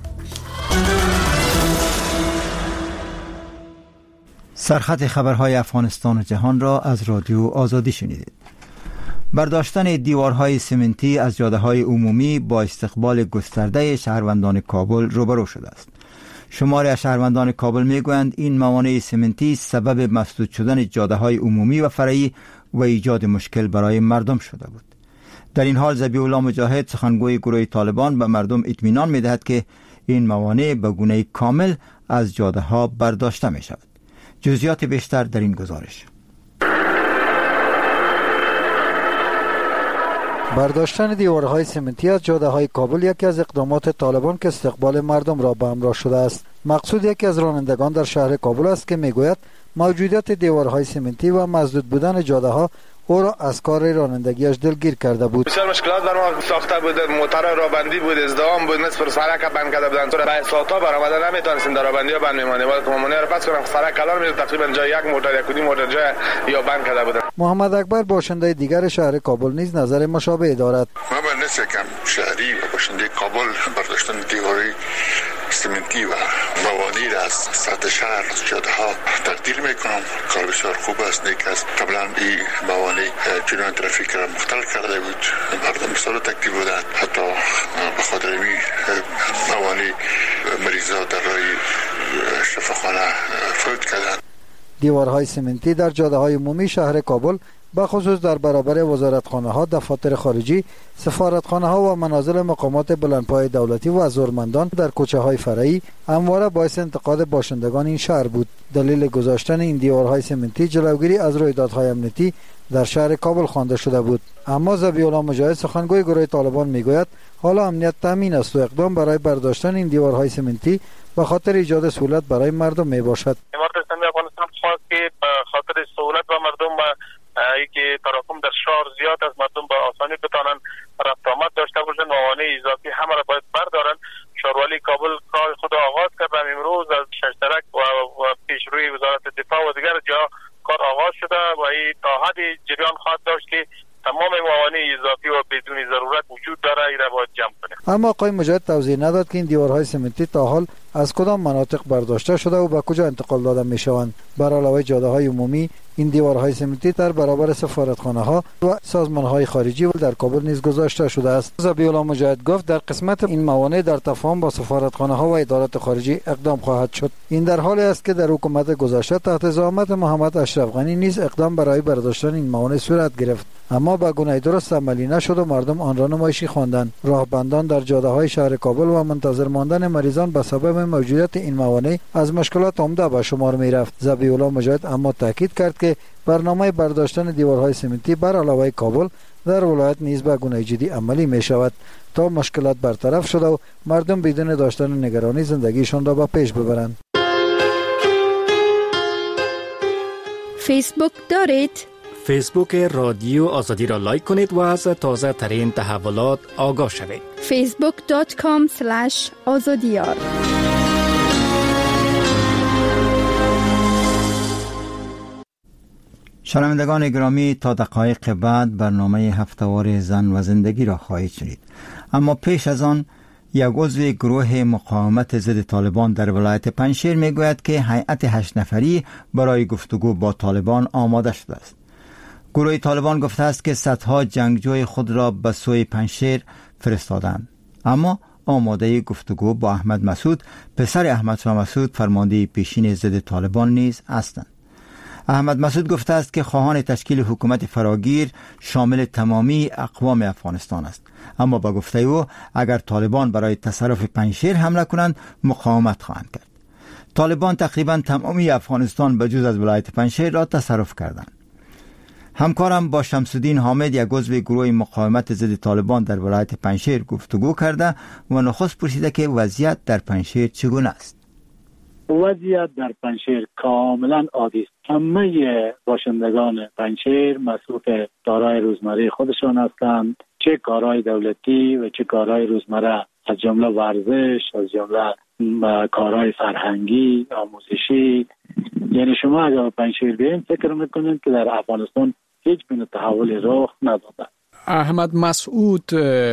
S1: سرخط خبرهای افغانستان و جهان را از رادیو آزادی شنیدید. برداشتن دیوارهای سمنتی از جاده‌های عمومی با استقبال گسترده شهروندان کابل روبرو شده است. شماری از شهروندان کابل میگویند این موانع سمنتی سبب مسدود شدن جاده‌های عمومی و فرعی و ایجاد مشکل برای مردم شده بود. در این حال ذبیح الله مجاهد، سخنگوی گروه طالبان، به مردم اطمینان می‌دهد که این موانع به گونه کامل از جاده‌ها برداشته می‌شود. جزئیات بیشتر در این گزارش.
S18: برداشتن دیوارهای سمنتی از جاده‌های کابل یکی از اقدامات طالبان که استقبال مردم را به همراه شده است. مقصود یکی از رانندگان در شهر کابل است که میگوید موجودیت دیوارهای سمنتی و مسدود بودن جاده‌ها او را از کار رانندگیش دلگیر کرده بود.
S20: بسیار مشکلات بر ما ساخته بود، موتور رابندی بود، ازدحام بود، نصف سرک بند کرده بودند. تو به ساعت‌ها برآمده نمیتونستیم در رابندی‌ها بند میمانیم. ولی کمونه رو پس کنم سرک کلان میشه، تقریبا جای یک موتور یک کدی موتور جای یا بند کرده بودند.
S18: محمد اکبر، باشنده دیگر شهر کابل، نیز نظر مشابه دارد.
S21: ما به نسبت کم شهری و باشنده کابل برداشتن دیواری سمنتی و موانع را از سطح شهر از جاده‌ها تقدیر میکنم. کار بسیار خوب است. نیک است. قبلا این موانع جریان ترافیک را مختل کرده بود، مردم بسیار تکلیف بودند. حتی به خاطر این موانع مریضا در راه شفاخانه فوت کردند.
S18: دیوارهای سمنتی در جاده‌های عمومی شهر کابل به خصوص در برابر وزارتخانه‌ها، دفاتر خارجی، سفارتخانه‌ها و منازل مقامات بلندپایه دولتی و ضرورتمندان در کوچه‌های فرعی همواره باعث انتقاد باشندگان این شهر بود. دلیل گذاشتن این دیوارهای سمنتی جلوگیری از رویدادهای امنیتی در شهر کابل خوانده شده بود. اما ذبیح الله مجاهد، سخنگوی گروه طالبان، میگوید حالا امنیت تامین است و اقدام برای برداشتن این دیوارهای سمنتی به خاطر ایجاد سهولت برای مردم میباشد.
S22: که به خاطر سهولت و مردم و اینکه تراکم در شهر زیاد از مردم به آسانی بتانن رفت آمد داشته باشند، موانع اضافی همه را باید بردارن. شهرولی کابل کار خود آغاز کردن امروز از ششترک و, و پیشروی وزارت دفاع و دیگر جا کار آغاز شده و این تا حدی جریان خواهد داشت که تمام موانع اضافی و بدون ضرورت وجود داره این را باید جمع کنه.
S18: اما آقای مجاهد توضیح نداد که این دیوارهای سمنتی تا حال از کدام مناطق برداشته شده و به کجا انتقال داده می شوند. بر علاوه جاده های عمومی، این دیوارهای سمنتی در برابر سفارتخانه ها و سازمان های خارجی و در کابل نیز گذاشته شده است. ذبیح الله مجاهد گفت در قسمت این موانع در تفاهم با سفارتخانه ها و ادارات خارجی اقدام خواهد شد. این در حالی است که در حکومت گذشته تحت زعامت محمد اشرف غنی نیز اقدام برای برداشتن این موانع صورت گرفت، اما به گونه درست عملی نشد و مردم آن را نمایشی خواندند. راهبندان در جاده های شهر کابل و منتظر ماندن مریضان به سبب موجودیت این موانع از مشکلات عمده به شمار می رفت. ذبیح الله مجاهد اما تاکید کرد که برنامه برداشتن دیوارهای سمنتی بر علاوه کابل در ولایت نیز به گونه جدی عملی می شود تا مشکلات برطرف شده و مردم بدون داشتن نگرانی زندگیشان را به پیش ببرند.
S6: فیسبوک دارید؟
S8: فیسبوک رادیو آزادی را لایک کنید و از تازه ترین تحولات آگاه شوید.
S6: فیسبوک دات کام اسلش آزادیار.
S1: شنوندگان گرامی، تا دقایق بعد برنامه هفته‌وار زن و زندگی را خواهید شنید، اما پیش از آن یک عضو گروه مقاومت ضد طالبان در ولایت پنجشیر میگوید که هیئت هشت نفری برای گفتگو با طالبان آماده شده است. گروه طالبان گفته است که صدها جنگجوی خود را به سوی پنجشیر فرستادند، اما آماده گفتگو با احمد مسعود، پسر احمد شاه مسعود، فرمانده پیشین ضد طالبان نیز هستند. احمد مسعود گفته است که خواهان تشکیل حکومت فراگیر شامل تمامی اقوام افغانستان است، اما با گفته او اگر طالبان برای تصرف پنجشیر حمله کنند مقاومت خواهند کرد. طالبان تقریبا تمامی افغانستان به جز از ولایت پنجشیر را تصرف کردند. همکارم با شمس‌الدین حامد، یک عضو گروه مقاومت ضد طالبان در ولایت پنجشیر، گفتگو کرده و نخست پرسیده که وضعیت در پنجشیر چگونه است.
S4: وضعیت در پنجشیر کاملا عادی است. همه باشندگان پنجشیر مصروف کارهای روزمره خودشان هستند، چه کارهای دولتی و چه کارهای روزمره، از جمله ورزش، از جمله کارهای فرهنگی، آموزشی. یعنی شما اگر پنجشیر بیاین فکر میکنید که در افغانستان هیچ گونه تحول رخ نداده.
S5: احمد مسعود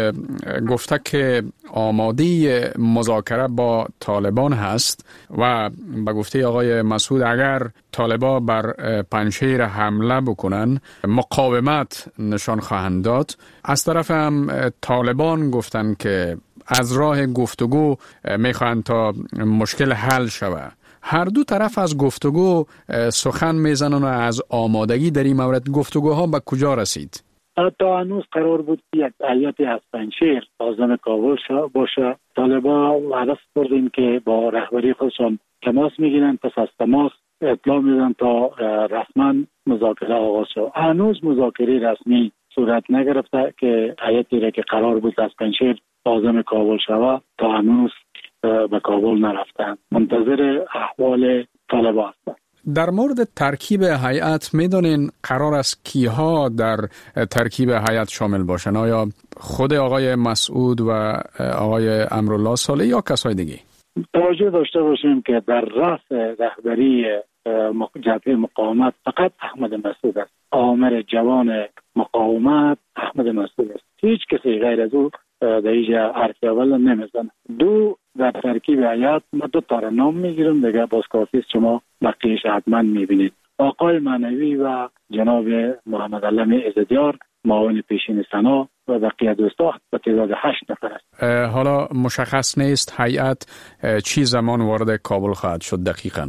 S5: گفته که آماده مذاکره با طالبان هست و به گفته آقای مسعود اگر طالبا بر پنجشیر حمله بکنن مقاومت نشان خواهند داد. از طرف هم طالبان گفتن که از راه گفتگو میخواهند تا مشکل حل شود. هر دو طرف از گفتگو سخن میزنن و از آمادگی در این مورد گفتگوها به کجا رسید؟
S4: تا هنوز قرار بود یک هیئت از پنجشیر عازم کابل باشه. طالبا عرض کردیم که با رهبری خودشان تماس میگیرن، پس از تماس اطلاع میدن تا رسما مذاکره آغاز شد. هنوز مذاکره رسمی صورت نگرفته که هیئتی را که قرار بود از پنجشیر عازم کابل شود تا هنوز به کابل نرفتن. منتظر احوال طالبا هستند.
S5: در مورد ترکیب هیئت میدونین قرار است کیها در ترکیب هیئت شامل باشن؟ آیا خود آقای مسعود و آقای امرالله صالح یا کسای دیگه؟
S4: توجه داشته باشیم که در رأس رهبری جبهه مقاومت فقط احمد مسعود است. آمر جوان مقاومت احمد مسعود است. هیچ کسی غیر از او در اینجا حرف اول نمیزنه. دو در ترکیب هیئت ما دو تا نام میگیرم دیگه، باز کافی است شما بقیه‌اش حتما میبینید. آقای معنوی و جناب محمد علم عزتیار معاون پیشین سنا و بقیه دوستا به تعداد هشت نفر است.
S5: حالا مشخص نیست هیئت چی زمان وارد کابل خواهد شد دقیقاً؟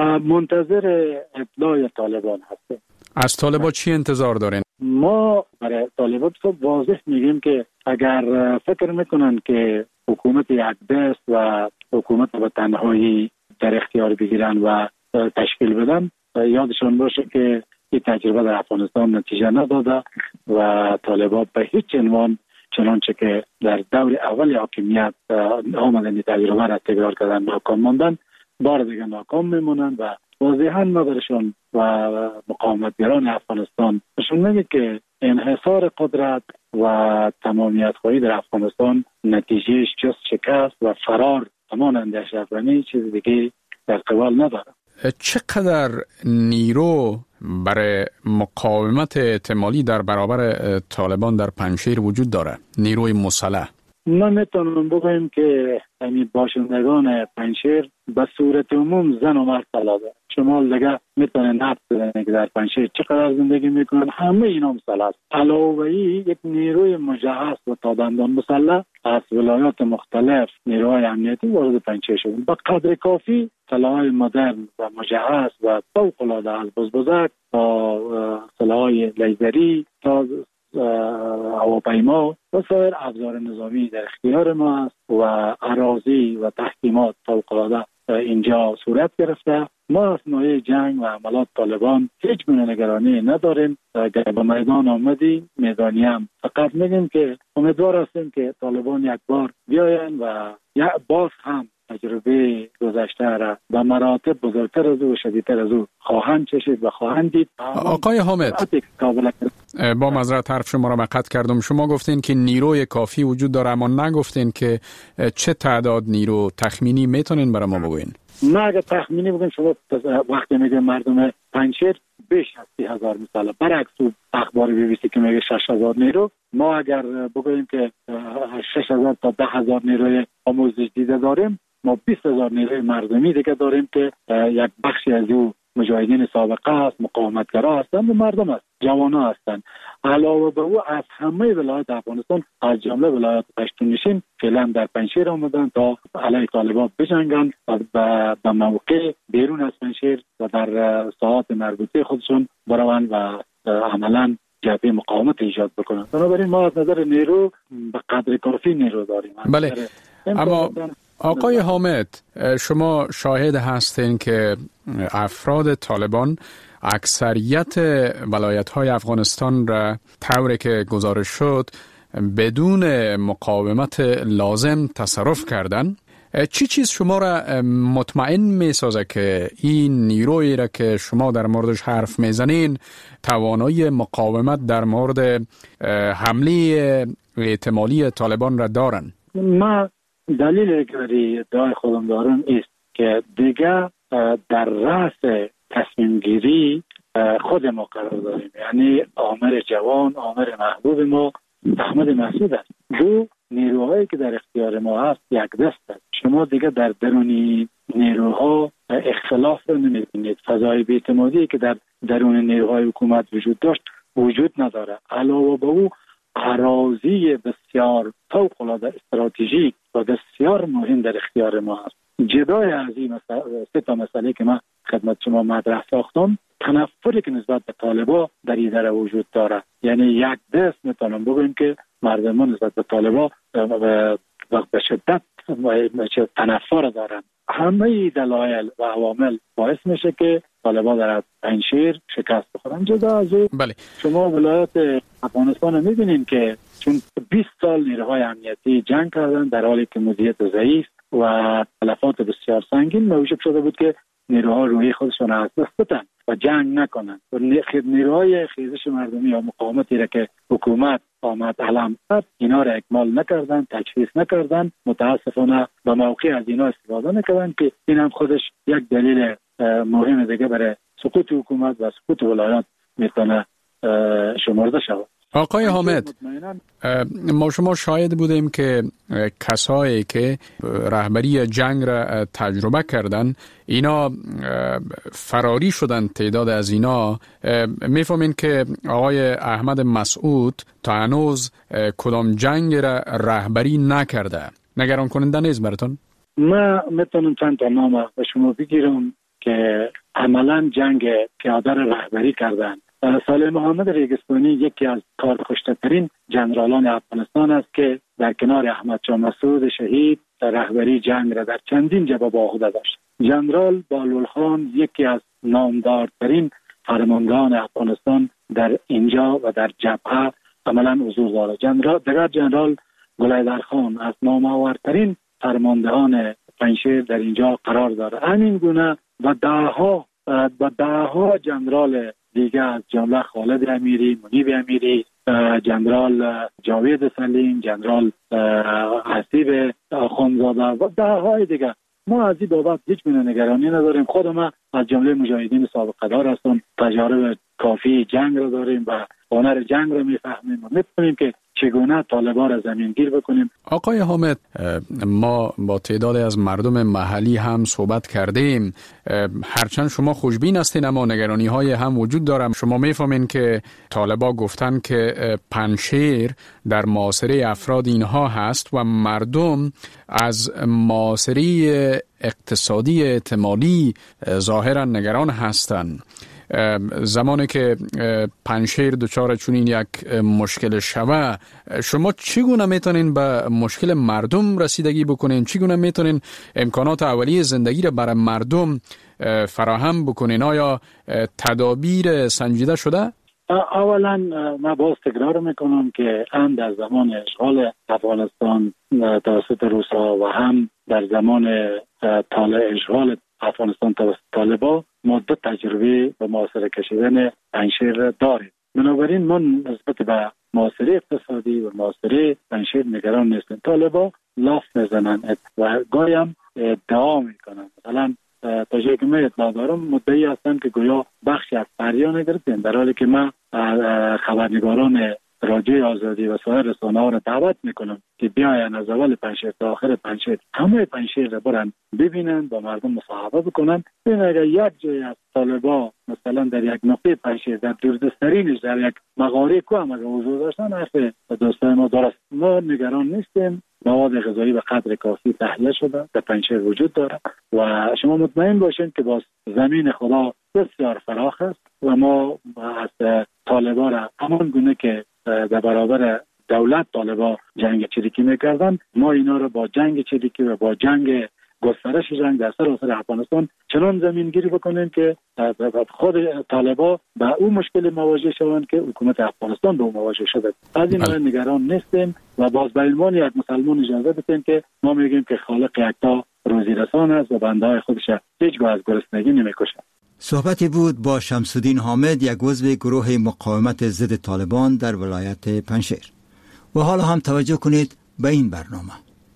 S4: منتظر اطلاع طالبان هستیم.
S5: از طالبان چی انتظار دارین؟
S4: ما برای طالبان خب واضح میگیم که اگر فکر میکنن که حکومت یک دست و حکومت به تنهایی در اختیار بگیرن و تشکیل بدن، یادشون باشه که این تجربه در افغانستان نتیجه نداده و طالبان به هیچ عنوان چنانچه که در دور اول حاکمیت آمدن تجربه را تکرار کردن ناکام ماندن، بار دیگه ناکام میمونن و واضحا نظرشون و مقاومتگران افغانستان نشون میده که انحصار قدرت و تمامیت خواهی در افغانستان نتیجهش جز شکست و فرار همانند اشرف غنی، چیز دیگه در قبال نداره.
S5: چقدر نیرو برای مقاومت احتمالی در برابر طالبان در پنجشیر وجود داره؟ نیروی مسلح
S4: ما میتونم بگویم که یعنی باشندگان پنجشیر به صورت عموم زن و مرد طلا دارن. شما دیگه میتونه نفت بزنه که در پنجشیر چقدر زندگی میکنن، همه اینا مسلح است. علاوه ای یک نیروی مجهز و تا دندان مسلح از ولایات مختلف نیروهای امنیتی وارد پنجشیر شدن. به قدر کافی سلاح‌های مدرن و مجهز و فوق‌العاده از بزبزک تا سلاح‌های لیزری تا هواپیما و سایر ابزار نظامی در اختیار ما است و اراضی و تحکیمات فوق‌العاده اینجا صورت گرفته. ما از نوع جنگ و عملات طالبان هیچ گونه نگرانی نداریم. اگر به میدان آمدی میدانی هم فقط میگیم که امیدوار هستیم که طالبان یک بار بیاین و یک باز هم تجربه گذشته را به مراتب بزرگتر از او و شدیدتر از او خواهند چشید و خواهند دید.
S5: آقای حامد، با معذرت حرف شما را قطع کردم. شما گفتین که نیروی کافی وجود داره، اما نگفتین که چه تعداد نیرو تخمینی میتونین برای ما بگوین؟
S4: ما اگر تخمینی بگیم، شما وقتی میگه مردم پنجشیر بیش از سی هزار مثلا، برعکس اخبار بی بی سی که میگه شش هزار نیرو، ما اگر بگوییم که شش هزار تا ده هزار نیروی آموزش دیده داریم، ما بیست هزار نیروی مردمی دیگه داریم که یک بخشی از او مجاهدین سابقه است، مقاومتگرا هستند و مردم است، جوانا هستند. علاوه به او از همه ولایات افغانستان از جمله ولایات پشتونشین فعلا در پنجشیر آمدن تا علیه طالبان بجنگند و به موقع بیرون از پنجشیر و در ساحات مربوطه خودشون بروند و عملا جبهه مقاومت ایجاد بکنند. بنابراین ما از نظر نیرو به قدر کافی نیرو داریم.
S5: بله، اما آقای حامد، شما شاهد هستین که افراد طالبان اکثریت ولایت‌های افغانستان را طوری که گزارش شد بدون مقاومت لازم تصرف کردن. چی چیز شما را مطمئن می‌سازه که این نیرویی را که شما در موردش حرف میزنین توانایی مقاومت در مورد حمله احتمالی طالبان را دارن؟
S4: ما دلیلی که برای ادعای خودم دارم است که دیگه در رأس تصمیم گیری خود ما قرار داریم. یعنی آمر جوان، آمر محبوب ما احمد مسعود است. دو نیروهایی که در اختیار ما هست یک دست است. شما دیگه در درونی نیروها اختلاف رو نمی‌بینید. فضای بی‌اعتمادی که در درون نیروهای حکومت وجود داشت وجود نداره. علاوه به او اراضی بسیار فوق‌العاده استراتژیک و بسیار مهم در اختیار ما است. جدای از این سه تا مسئله که من خدمت شما مطرح ساختم، تنفری که نسبت به طالبان در این در وجود داره. یعنی یک دست میتونم بگویم که مردمان نسبت به طالبان به شدت تنفر دارن. همه دلایل و عوامل باعث میشه که طالبان در پنجشیر شکست بخورن. جدا از او
S5: بله.
S4: شما ولایات افغانستان رو میبینین که چون بیست سال نیروهای امنیتی جنگ کردن در حالی که مدیریت ضعیف و تلفات بسیار سنگین، موجب شده بود که نیروها روی خودشون از دست بدن و جنگ نکنن. و نیروهای خیزش مردمی یا مقاومتی را که حکومت آمد علم کرد، اینا را اکمال نکردن، تجهیز نکردن. متاسفانه به موقع از اینا استفاده نکردن که این هم خودش یک دلیل مهم دیگه برای سقوط حکومت و سقوط ولایات میتونه شمرده شود.
S5: آقای حامد، ما شما شاهد بودیم که کسایی که رهبری جنگ را تجربه کردن اینا فراری شدن. تعداد از اینا میفهمین که آقای احمد مسعود تا هنوز کدام جنگ را رهبری نکرده. نگران کننده نیست براتون؟
S4: ما میتونم چند تا نام به شما بگیرم که عملا جنگ پیاده را رهبری کردن. صالح محمد ریگستانی یکی از کارکشته‌ترین جنرالان افغانستان است که در کنار احمد شاه مسعود شهید رهبری جنگ را در چندین جبهه با عهده داشت. جنرال بهلول خان یکی از نامدارترین فرماندهان افغانستان در اینجا و در جبهه عملا حضور دارد. جنرال دیگر جنرال گلیدر خان از نامآورترین فرماندهان پنجشیر در اینجا قرار دارد. همین گونه و دهها و دهها جنرال دیگه از جمله خالد امیری، منیب امیری، جنرال جاوید سلیم، جنرال حسیب آخوندزاده و دههای دیگه. ما از این بابت هیچ گونه نگرانی نداریم. خود ما از جمله مجاهدین سابقه دار هستم، تجارب کافی جنگ را داریم و هنر جنگ رو میفهمیم و میتونیم که چگونه طالبان را زمینگیر بکنیم.
S5: آقای حامد، ما با تعدادی از مردم محلی هم صحبت کردیم. هرچند شما خوشبین هستین اما نگرانی های هم وجود دارم. شما میفهمین که طالبان گفتن که پنشیر در معاصره افراد اینها هست و مردم از معاصره اقتصادی احتمالی ظاهرا نگران هستند. زمانی که پنشیر دچار چنین یک مشکل شوه، شما چگونه میتونین به مشکل مردم رسیدگی بکنین؟ چگونه میتونین امکانات اولیه زندگی را برای مردم فراهم بکنین؟ آیا تدابیر سنجیده شده؟
S4: اولا من باز تکرار میکنم که هم در زمان اشغال افغانستان توسط روسا و هم در زمان اشغال افغانستان توسط طالبان مدت تجربه به محاصره کشیدن پنشیر داریم. بنابراین من نسبت به محاصره اقتصادی و محاصره پنشیر نگران نیستیم. طالبان لاف میزنن و گاهی هم ادعا میکنن. مثلا تا جایی که من اطلاع دارم مدعی هستن که گویا بخشی از فریان گرفتن، در حالی که من خبرنگاران رادیوی آزادی و سایر رسانه‌ها را دعوت میکنم که بیاین از اول پنشیر تا آخر پنشیر همه پنشیر را برن ببینن، با مردم مصاحبه بکنن. ببین اگر یک جای از طالبان مثلا در یک نقطه پنشیر در دوردسترینش در یک مغاره کو هم اگر حضور داشتن، حرف دوستان ما درست. ما نگران نیستیم. مواد غذایی به قدر کافی تهیه شده در پنشیر وجود داره و شما مطمئن باشین که با زمین خدا بسیار فراخ است و ما از طالبان را همان گونه که در برابر دولت طالبان جنگ چریکی میکردن، ما اینا رو با جنگ چریکی و با جنگ گسترش جنگ در سراسر افغانستان چنان زمین گیری بکنیم که خود طالبان به اون مشکل مواجه شوند که حکومت افغانستان به اون مواجه شده. از این رو نگران نیستیم و باز به عنوان یک مسلمان اجازه بدین که ما میگیم که خالق یکتا روزی رسان است و بنده های خودش هیچگاه از گرسنگی نمیکشه.
S1: صحبتی بود با شمس‌الدین حامد، یک عضو گروه مقاومت ضد طالبان در ولایت پنشیر. و حالا هم توجه کنید به این برنامه.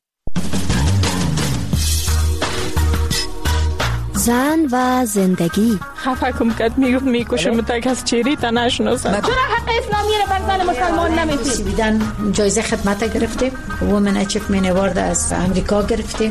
S11: زن و زندگی.
S7: خفه کم کد میگفت میکشه متک از چیری تا نشناسن.
S9: چرا حق اسلامی رو بر زن مسلمان نمیدید؟
S23: بیدن جایزه خدمت گرفتیم، وومن اچیومنت اوارد از امریکا گرفتیم.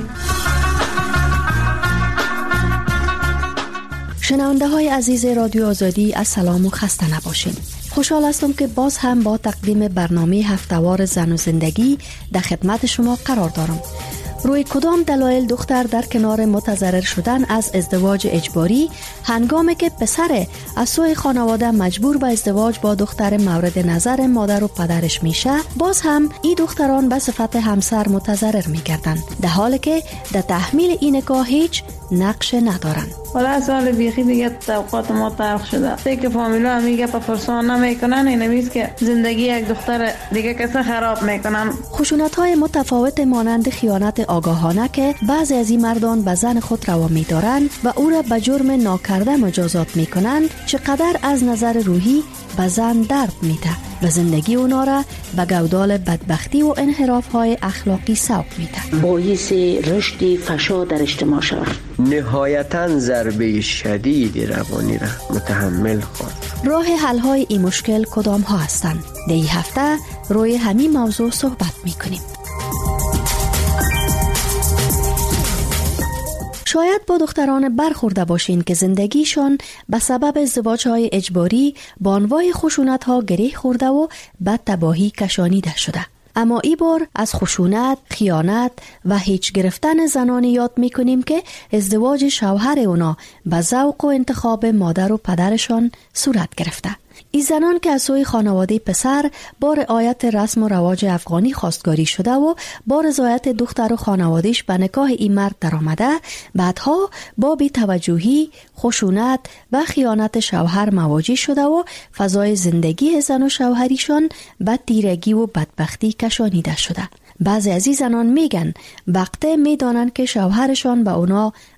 S11: شنونده های عزیز رادیو آزادی، السلام و خسته نباشین. خوشحال هستم که باز هم با تقدیم برنامه هفتهوار زن و زندگی در خدمت شما قرار دارم. روی کدام دلایل دختر در کنار متضرر شدن از ازدواج اجباری هنگامی که پسر از سوی خانواده مجبور به ازدواج با دختر مورد نظر مادر و پدرش میشه، باز هم این دختران به صفت همسر متضرر میگردن، در حالی که در تحمیل این نکاح هیچ نقش ندارن.
S12: ولی سال بیخی دیگه توقعات ما تلخ شده. تی که فامیلا هم میگه پا فرسان نمیکنن، این نمیست که زندگی یک دختر دیگه کسی خراب میکنن.
S11: خشونت های متفاوت مانند خیانت آگاهانه که بعضی از این مردان به زن خود روا میدارن و او را به جرم ناکرده مجازات میکنن، چقدر از نظر روحی به زن درد میده و زندگی اونا را به گودال بدبختی و انحراف های اخلاقی سوق میده.
S2: باعث رشد فحشا در اجتماع شود.
S24: نهایتاً ضربه شدید روانی را متحمل خواهد.
S11: راه حل های این مشکل کدام ها هستند؟ در این هفته روی همین موضوع صحبت میکنیم. شاید با دختران برخورده باشین که زندگیشان به سبب ازدواج‌های اجباری با انواع خشونت‌ها گره خورده و بد تباهی کشانیده شده. اما این بار از خشونت، خیانت و هیچ گرفتن زنانی یاد می‌کنیم که ازدواج شوهر اونا به ذوق و انتخاب مادر و پدرشان صورت گرفته. این زنان که از سوی خانواده پسر با رعایت رسم و رواج افغانی خواستگاری شده و با رضایت دختر و خانوادهش به نکاح این مرد در آمده، بعدها با بی‌توجهی، خشونت و خیانت شوهر مواجه شده و فضای زندگی زن و شوهریشان به تیرگی و بدبختی کشانیده شده. بعضی از این زنان میگن وقته میدانن که شوهرشان به اونا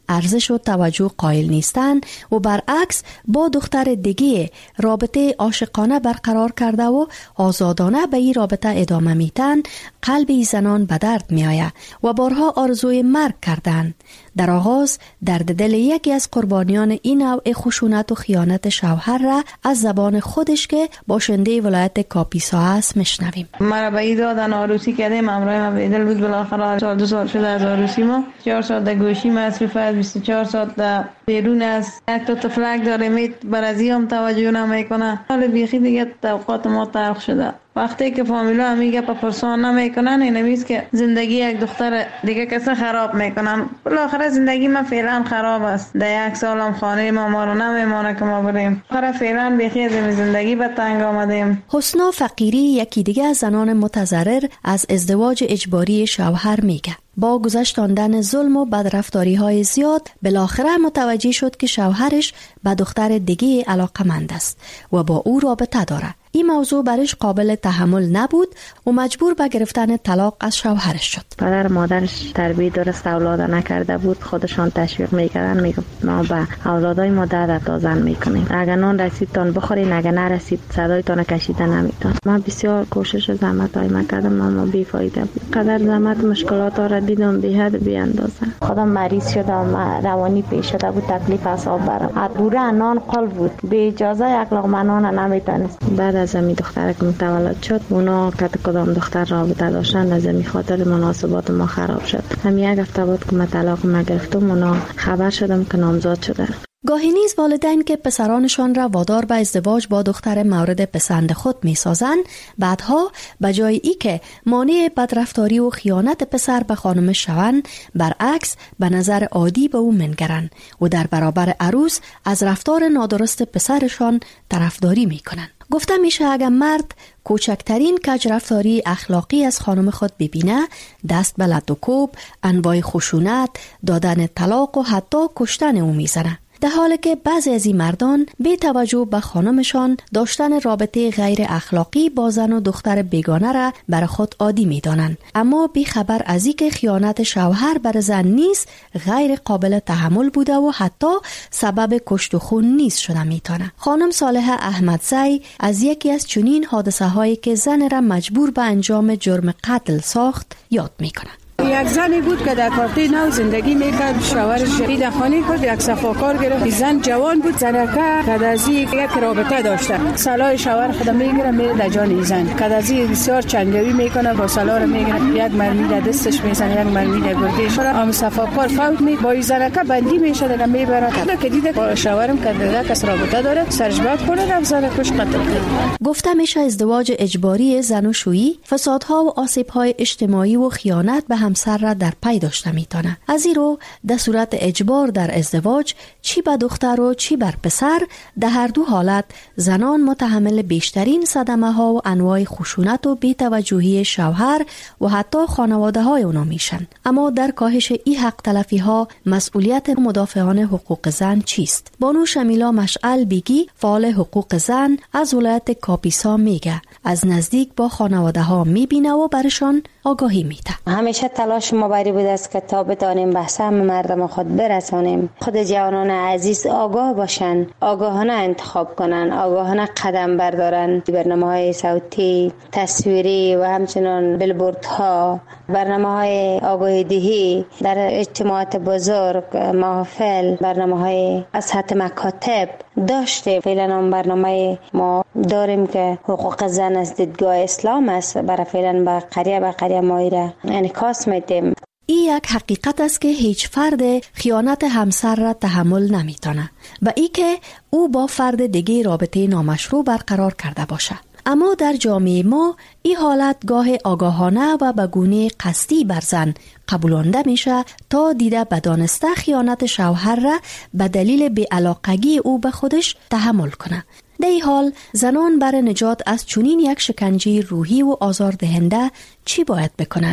S11: ارزش و توجه قائل نیستند و برعکس با دختر دیگه رابطه عاشقانه برقرار کرده و آزادانه به این رابطه ادامه میتن، قلب این زنان به درد می آید و بارها آرزوی مرگ کردند. در آغاز درد دل یکی از قربانیان این نوع خشونت و خیانت شوهر را از زبان خودش که باشنده ولایت کاپیسا است میشنویم.
S3: مرا به این دادن آروسی کردیم، امرای ما به دل بود. بالاخره سال دو سال شده از آروسی ما، چهار سال در گوشی مصرف است، بیست و چهار سال در بیرون است. یک تا تفلک داره میت برازی هم توجه نمیکنه. حال بیخی دیگه توقعات ما تلخ شده. وقتی که فامیلا همیگه پا پرسان نمیکنن، این نمیست که زندگی یک دختر دیگه کسی خراب میکنن. بالاخره زندگی ما فعلا خراب است. در یک سال هم خانه ما ما رو نمیمانه که ما بریم. آخر فعلا بیخی از زندگی به تنگ آمدیم.
S11: حسنا فقیری یکی دیگه از زنان متضرر از ازدواج اجباری شوهر میگه. با گذشتاندن ظلم و بدرفتاری های زیاد بالاخره متوجه شد که شوهرش به دختر دیگه علاقمند است و با او رابطه داره. این موضوع برش قابل تحمل نبود و مجبور به گرفتن طلاق از شوهرش شد.
S13: پدر مادرش تربیت درست اولاد نکرده بود، خودشان تشویق میکردن، میگم ما به اولادای ما داد دازن میکنیم، اگر نان رسید تان بخورین، اگر نرسید صدای تان کشیده نمیتون. من بسیار کوشش و زحمت های کردم اما بی فایده بود. قدر زحمت مشکلات را دیدم بی حد بی اندازه. خودم مریض شدم، روانی پیش شده بود، تکلیف اعصاب برم. ادوره نان قل بود، به اجازه یک لقمه نان نمیتونست. بعد از می دختر که متولد شد، اونا که کدام دختر رابطه داشتن، از می خاطر مناسبات ما خراب شد. هم یک هفته بود که من طلاق ما گرفتم، اونا خبر شدم که نامزاد شدن.
S11: گاهی نیز والدین که پسرانشان را وادار به ازدواج با دختر مورد پسند خود می سازند، بعدها به جای ای که مانع بدرفتاری و خیانت پسر به خانم شوند، برعکس به نظر عادی به او منگرند و در برابر عروس از رفتار نادرست پسرشان طرفداری می کنند. گفته میشه اگر مرد کوچکترین کج رفتاری اخلاقی از خانم خود ببینه، دست به لط و کوب، انواع خشونت، دادن طلاق و حتی کشتن او میزنه. در حالی که بعضی از این مردان بی توجه به خانمشان داشتن رابطه غیر اخلاقی با زن و دختر بیگانه را بر خود عادی می دانند، اما بی خبر از این که خیانت شوهر بر زن نیست غیر قابل تحمل بوده و حتی سبب کشت و خون نیز شده می تانه. خانم صالحه احمدزی از یکی از چنین حادثه هایی که زن را مجبور به انجام جرم قتل ساخت یاد می کنه.
S14: یک زنی بود که در پارتی نو زندگی میکرد، شوهرش پیدا خانه خود یک صفاکار گرفت. زن جوان بود، زنکه کدازی یک رابطه داشته. سلاح شوهر خود میگیره میره در جان زن. کدازی بسیار چنگوی میکنه، با سلاح میگیره، یک مرمی در دستش میزنه، یک مرمی در گردنش. ام صفاکار فوت می با زنکه بندی میشه دیگه میبره. که دیده شوهرم که دیگه کس رابطه داره، سرش باد کنه، رفت زنکش قتل کرد.
S11: گفته میشه ازدواج اجباری زناشویی فسادها و آسیب‌های اجتماعی و خیانت به همسر را در پی داشته میتونه. از این رو در صورت اجبار در ازدواج، چی به دختر و چی بر پسر، در هر دو حالت زنان متحمل بیشترین صدمه ها و انواع خشونت و بی‌توجهی شوهر و حتی خانواده های اونا میشن. اما در کاهش این حق تلفی ها مسئولیت مدافعان حقوق زن چیست؟ بانو شمیلا مشعل بیگی، فعال حقوق زن از ولایت کاپیسا میگه از نزدیک با خانواده ها میبینه و برشان آگاهی میده.
S2: همیشه تلاش ما بری بود است که تا بتانیم به سهم مردم خود برسانیم. خود جوانان عزیز آگاه باشن، آگاهانه انتخاب کنن، آگاهانه قدم بردارن. برنامه‌های صوتی، تصویری و همچنین بیلبوردها، برنامه‌های آگاهی دهی در اجتماعات بزرگ، محافل، برنامه‌های از سطح مکاتب داشته. فعلا هم برنامه ما داریم که حقوق زن از دیدگاه اسلام است. برای فعلا با قریه با قریه مایره انعکاس میدیم.
S11: این یک حقیقت است که هیچ فرد خیانت همسر را تحمل نمیتونه و ای که او با فرد دیگه رابطه نامشروع برقرار کرده باشه. اما در جامعه ما این حالت گاه آگاهانه و به گونه قصدی بر زن قبولانده میشه تا دیده بدانسته خیانت شوهر را به دلیل بی‌علاقگی او به خودش تحمل کنه. در این حال زنان برای نجات از چنین یک شکنجه روحی و آزاردهنده چی باید بکنن؟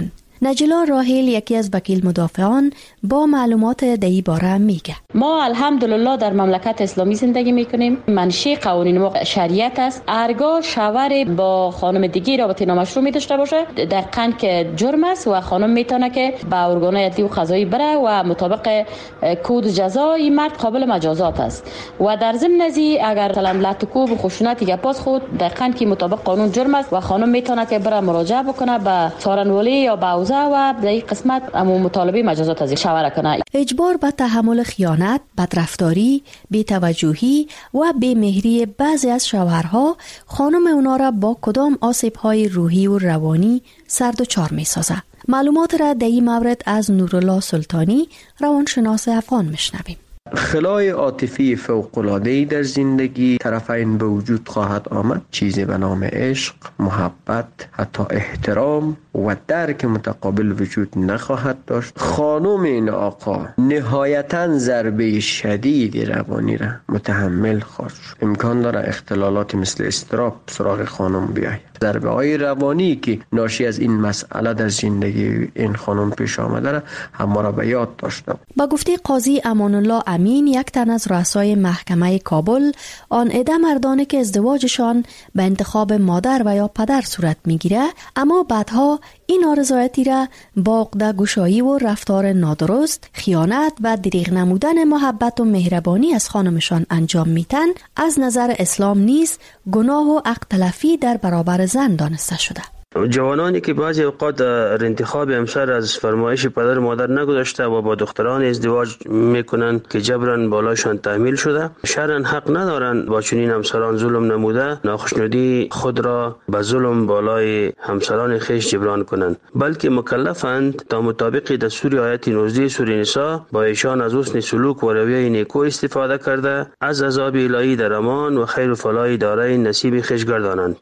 S11: نجلا راهیل یکی از وکیل مدافعان با معلومات دهی باره میگه.
S12: ما الحمدلله در مملکت اسلامی زندگی میکنیم. منشأ قوانین ما شریعت است. هرگاه شوهر با خانم دیگه رابطه نامشروع می داشته باشه دقیقاً که جرم است و خانم میتونه که با ارگان‌های عدلی و قضایی بره و مطابق کد جزایی مرد قابل مجازات است. و در ضمن ازی اگر مثلا لطکوب و خشونت یا پاس خود دقیقاً که مطابق قانون جرم است و خانم میتونه که بره مراجعه بکنه به سارنولی یا به حوزه و در این قسمت امو مطالبه مجازات از شوهر کنه.
S11: اجبار به تحمل خیانت، بدرفتاری، بی‌توجهی و بی‌مهری بعضی از شوهرها خانم اونا را با کدام آسیب‌های روحی و روانی سردوچار می‌سازد. معلومات را در این مورد از نورالله سلطانی روانشناس افغان میشنویم.
S24: خلای عاطفی فوق‌العاده‌ای در زندگی طرفین به وجود خواهد آمد. چیزی به نام عشق، محبت، حتی احترام و درک متقابل وجود نخواهد داشت. خانم این آقا نهایتاً ضربه شدید روانی را متحمل خواهد شد. امکان داره اختلالات مثل اضطراب سراغ خانم بیاید. ضربه های روانی که ناشی از این مسئله در زندگی این خانم پیش آمده را همه را به یاد داشتم.
S11: با گفته قاضی امان الله امین، یک تن از رؤسای محکمه کابل، آن عده مردانه که ازدواجشان به انتخاب مادر و یا پدر صورت میگیره اما بعدها این آرزویتی را با عقده‌گشایی و رفتار نادرست، خیانت و دریغ نمودن محبت و مهربانی از خانمشان انجام میتن، از نظر اسلام نیز گناه و حق تلفی در برابر زن دانسته شده.
S10: جوانانی که بعضی اوقات در انتخاب همسر از فرمایش پدر و مادر نگذاشته و با دختران ازدواج میکنند که جبران بالاشان تحمیل شده، شرعاً حق ندارند با چنین همسران ظلم نموده ناخشنودی خود را به ظلم بالای همسران خیش جبران کنند، بلکه مکلفند تا مطابق دستور آیت نوزده سوره نساء با ایشان از حسن سلوک و رویه نیکو استفاده کرده از عذاب الهی در امان و خیر و فلاح دارین نصیب خیش گردانند.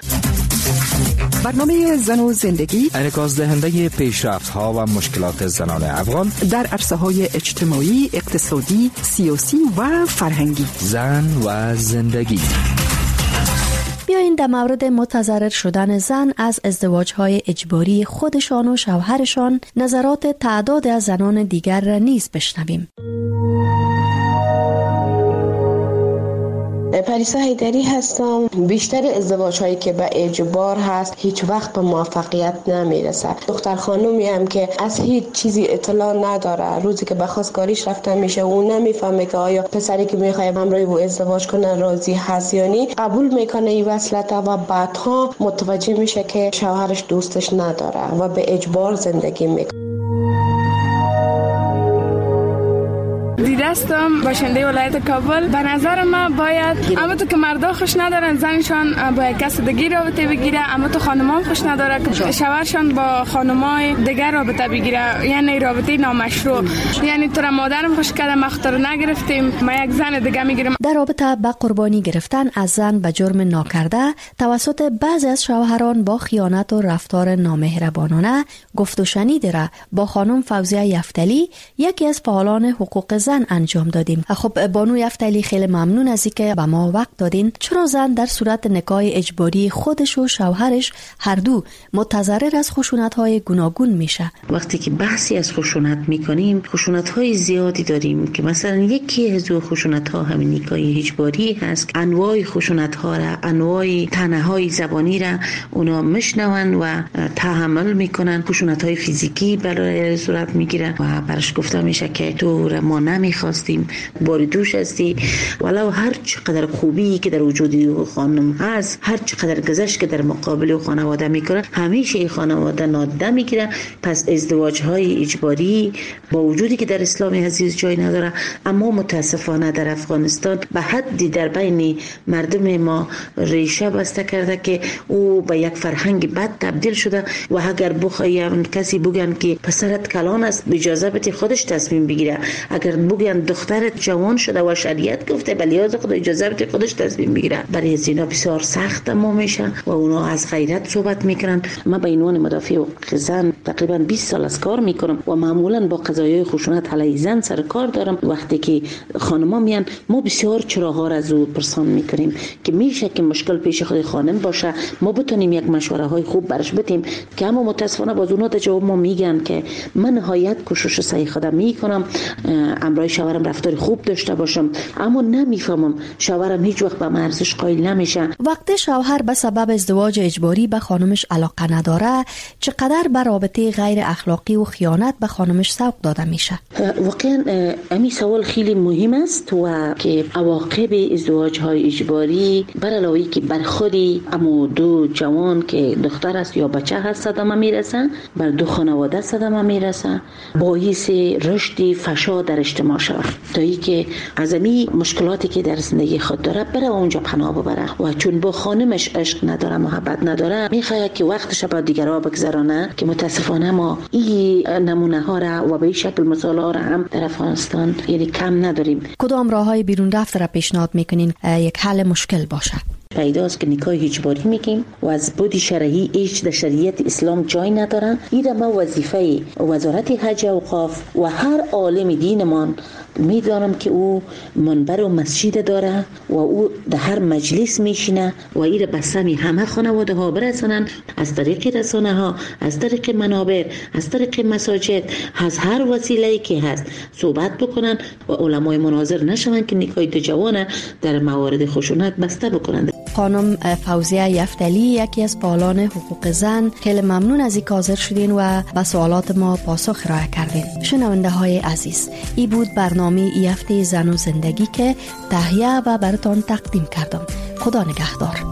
S15: برنامه زن و زندگی
S16: انعکاس دهنده پیشرفت ها و مشکلات زنان افغان
S15: در عرصه‌های اجتماعی، اقتصادی، سیاسی و فرهنگی.
S16: زن و زندگی.
S11: بیایید در مورد متضرر شدن زن از ازدواج‌های اجباری خودشان و شوهرشان نظرات تعداد از زنان دیگر را نیز بشنویم.
S2: پریسا حیدری هستم. بیشتر ازدواج هایی که به اجبار هست هیچ وقت به موفقیت نمیرسه. دختر خانومی هم که از هیچ چیزی اطلاع نداره، روزی که به خواستگاریش رفته میشه اون نمیفهمه که آیا پسری که میخواد همراه او ازدواج کنه راضی هست یا نی، قبول میکنه این وصلت و بعدها متوجه میشه که شوهرش دوستش نداره و به اجبار زندگی میکنه.
S17: دیدستم باشنده ولایت کابل. به نظر من باید اما تو که مردا خوش ندارن زنشان با یک کس دیگه رابطه بگیره، اما تو خانمان خوش نداره که شوهرشان با خانمای دیگر رابطه بگیره، یعنی رابطه نامشروع. یعنی تو را مادرم خوش کرده مختار نگرفتیم، ما یک زن دیگه میگیرم.
S11: در رابطه با قربانی گرفتن از زن به جرم ناکرده توسط بعضی از شوهران با خیانت و رفتار نامهربانانه گفت و شنید را با خانم فوزیه یفتلی، یکی از فعالان حقوق زن انجام دادیم. خب بانو یفتلی، خیلی ممنون از اینکه به ما وقت دادین. چرا زن در صورت نکاح اجباری خودش و شوهرش هر دو متضرر از خشونت‌های گوناگون میشه؟
S2: وقتی که بحثی از خشونت میکنیم، خشونت‌های زیادی داریم که مثلا یکی از دو خشونت‌ها همین نکاح اجباری هست. انواع خشونت‌ها را، انواع طعنه‌های زبانی را اونا میشنون و تحمل میکنن. خشونت‌های فیزیکی برای صورت میگیره و برش گفته میشه که تو را ما نمیخواستیم، باری دوش هستی. ولو هر چقدر خوبی که در وجود خانم هست، هر چقدر گذشت که در مقابل خانواده میکنه، همیشه خانواده نادیده میگیره. پس ازدواج های اجباری با وجودی که در اسلام عزیز جای نداره، اما متاسفانه در افغانستان به حدی در بین مردم ما ریشه بسته کرده که او به یک فرهنگ بد تبدیل شده و اگر بخوایم کسی بگن که پسرت کلان است، اجازه بده خودش تصمیم بگیره. اگر بگن دخترت جوان شده و شریعت گفته به لحاظ خود اجازه بده خودش تصمیم بگیره، برای از اینا بسیار سخت ما میشه و اونا از غیرت صحبت میکنن. من به عنوان مدافع حقوق زن تقریبا بیست سال از کار میکنم و معمولا با قضایای خشونت علیه زن سر کار دارم. وقتی که خانما میان ما بسیار چراغا را از او پرسان میکنیم که میشه که مشکل پیش خود خانم باشه، ما بتونیم یک مشوره های خوب برش بدیم که اما متاسفانه باز اونا در جواب ما میگن که من نهایت کوشش سعی خودم میکنم امرای شوهرم رفتار خوب داشته باشم، اما نمیفهمم شوهرم هیچ وقت به من ارزش قائل نمیشه.
S11: وقتی شوهر به سبب ازدواج اجباری به خانمش علاقه نداره، چقدر به رابطه غیر اخلاقی و خیانت به خانمش سوق داده میشه؟
S2: واقعا امی سوال خیلی مهم است و که عواقب ازدواج های اجباری بر علاوه که بر خودی اما دو جوان که دختر است یا بچه هست صدمه میرسه، بر دو خانواده صدمه میرسه، باعث رشد فحشا در اجتماع شود تا ای که از امی مشکلاتی که در زندگی خود داره بره اونجا پناه ببره و چون با خانمش عشق نداره محبت نداره میخواد که وقتش با دیگرها بگذرانه که متاسفانه ما این نمونه ها را و به این شکل مثال ها را هم در افغانستان یعنی کم نداریم.
S11: کدام راههای بیرون رفت را پیشنهاد میکنین یک حل مشکل باشه؟
S2: پیداست که نکاح اجباری میگیم و از بود شرعی هیچ در شریعت اسلام جای نداره. این ما وظیفه وزارت حج و اوقاف و هر عالم دینمان میدانم که او منبر و مسجد داره و او در هر مجلس میشینه و این به سمی همه خانواده ها برسانن از طریق رسانه ها، از طریق منابر، از طریق مساجد، از هر وسیله‌ای که هست صحبت بکنن و علمای مناظر نشون که نکاح دو جوانه در موارد خشونت بسته بکنن.
S11: خانم فوزیه یفتلی، یکی از فعالان حقوق زن، خیلی ممنون از اینکه حاضر شدین و به سوالات ما پاسخ ارائه کردین. شنونده های عزیز، این بود برنامه ای هفته زن و زندگی که تهیه و براتون تقدیم کردم. خدا نگهدار.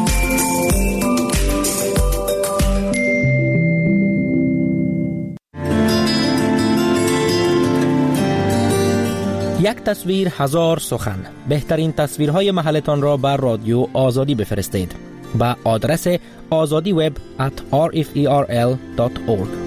S19: یک تصویر هزار سخن. بهترین تصویرهای محلتان را بر رادیو آزادی بفرستید. با آدرس azadiweb at r f e r l dot org.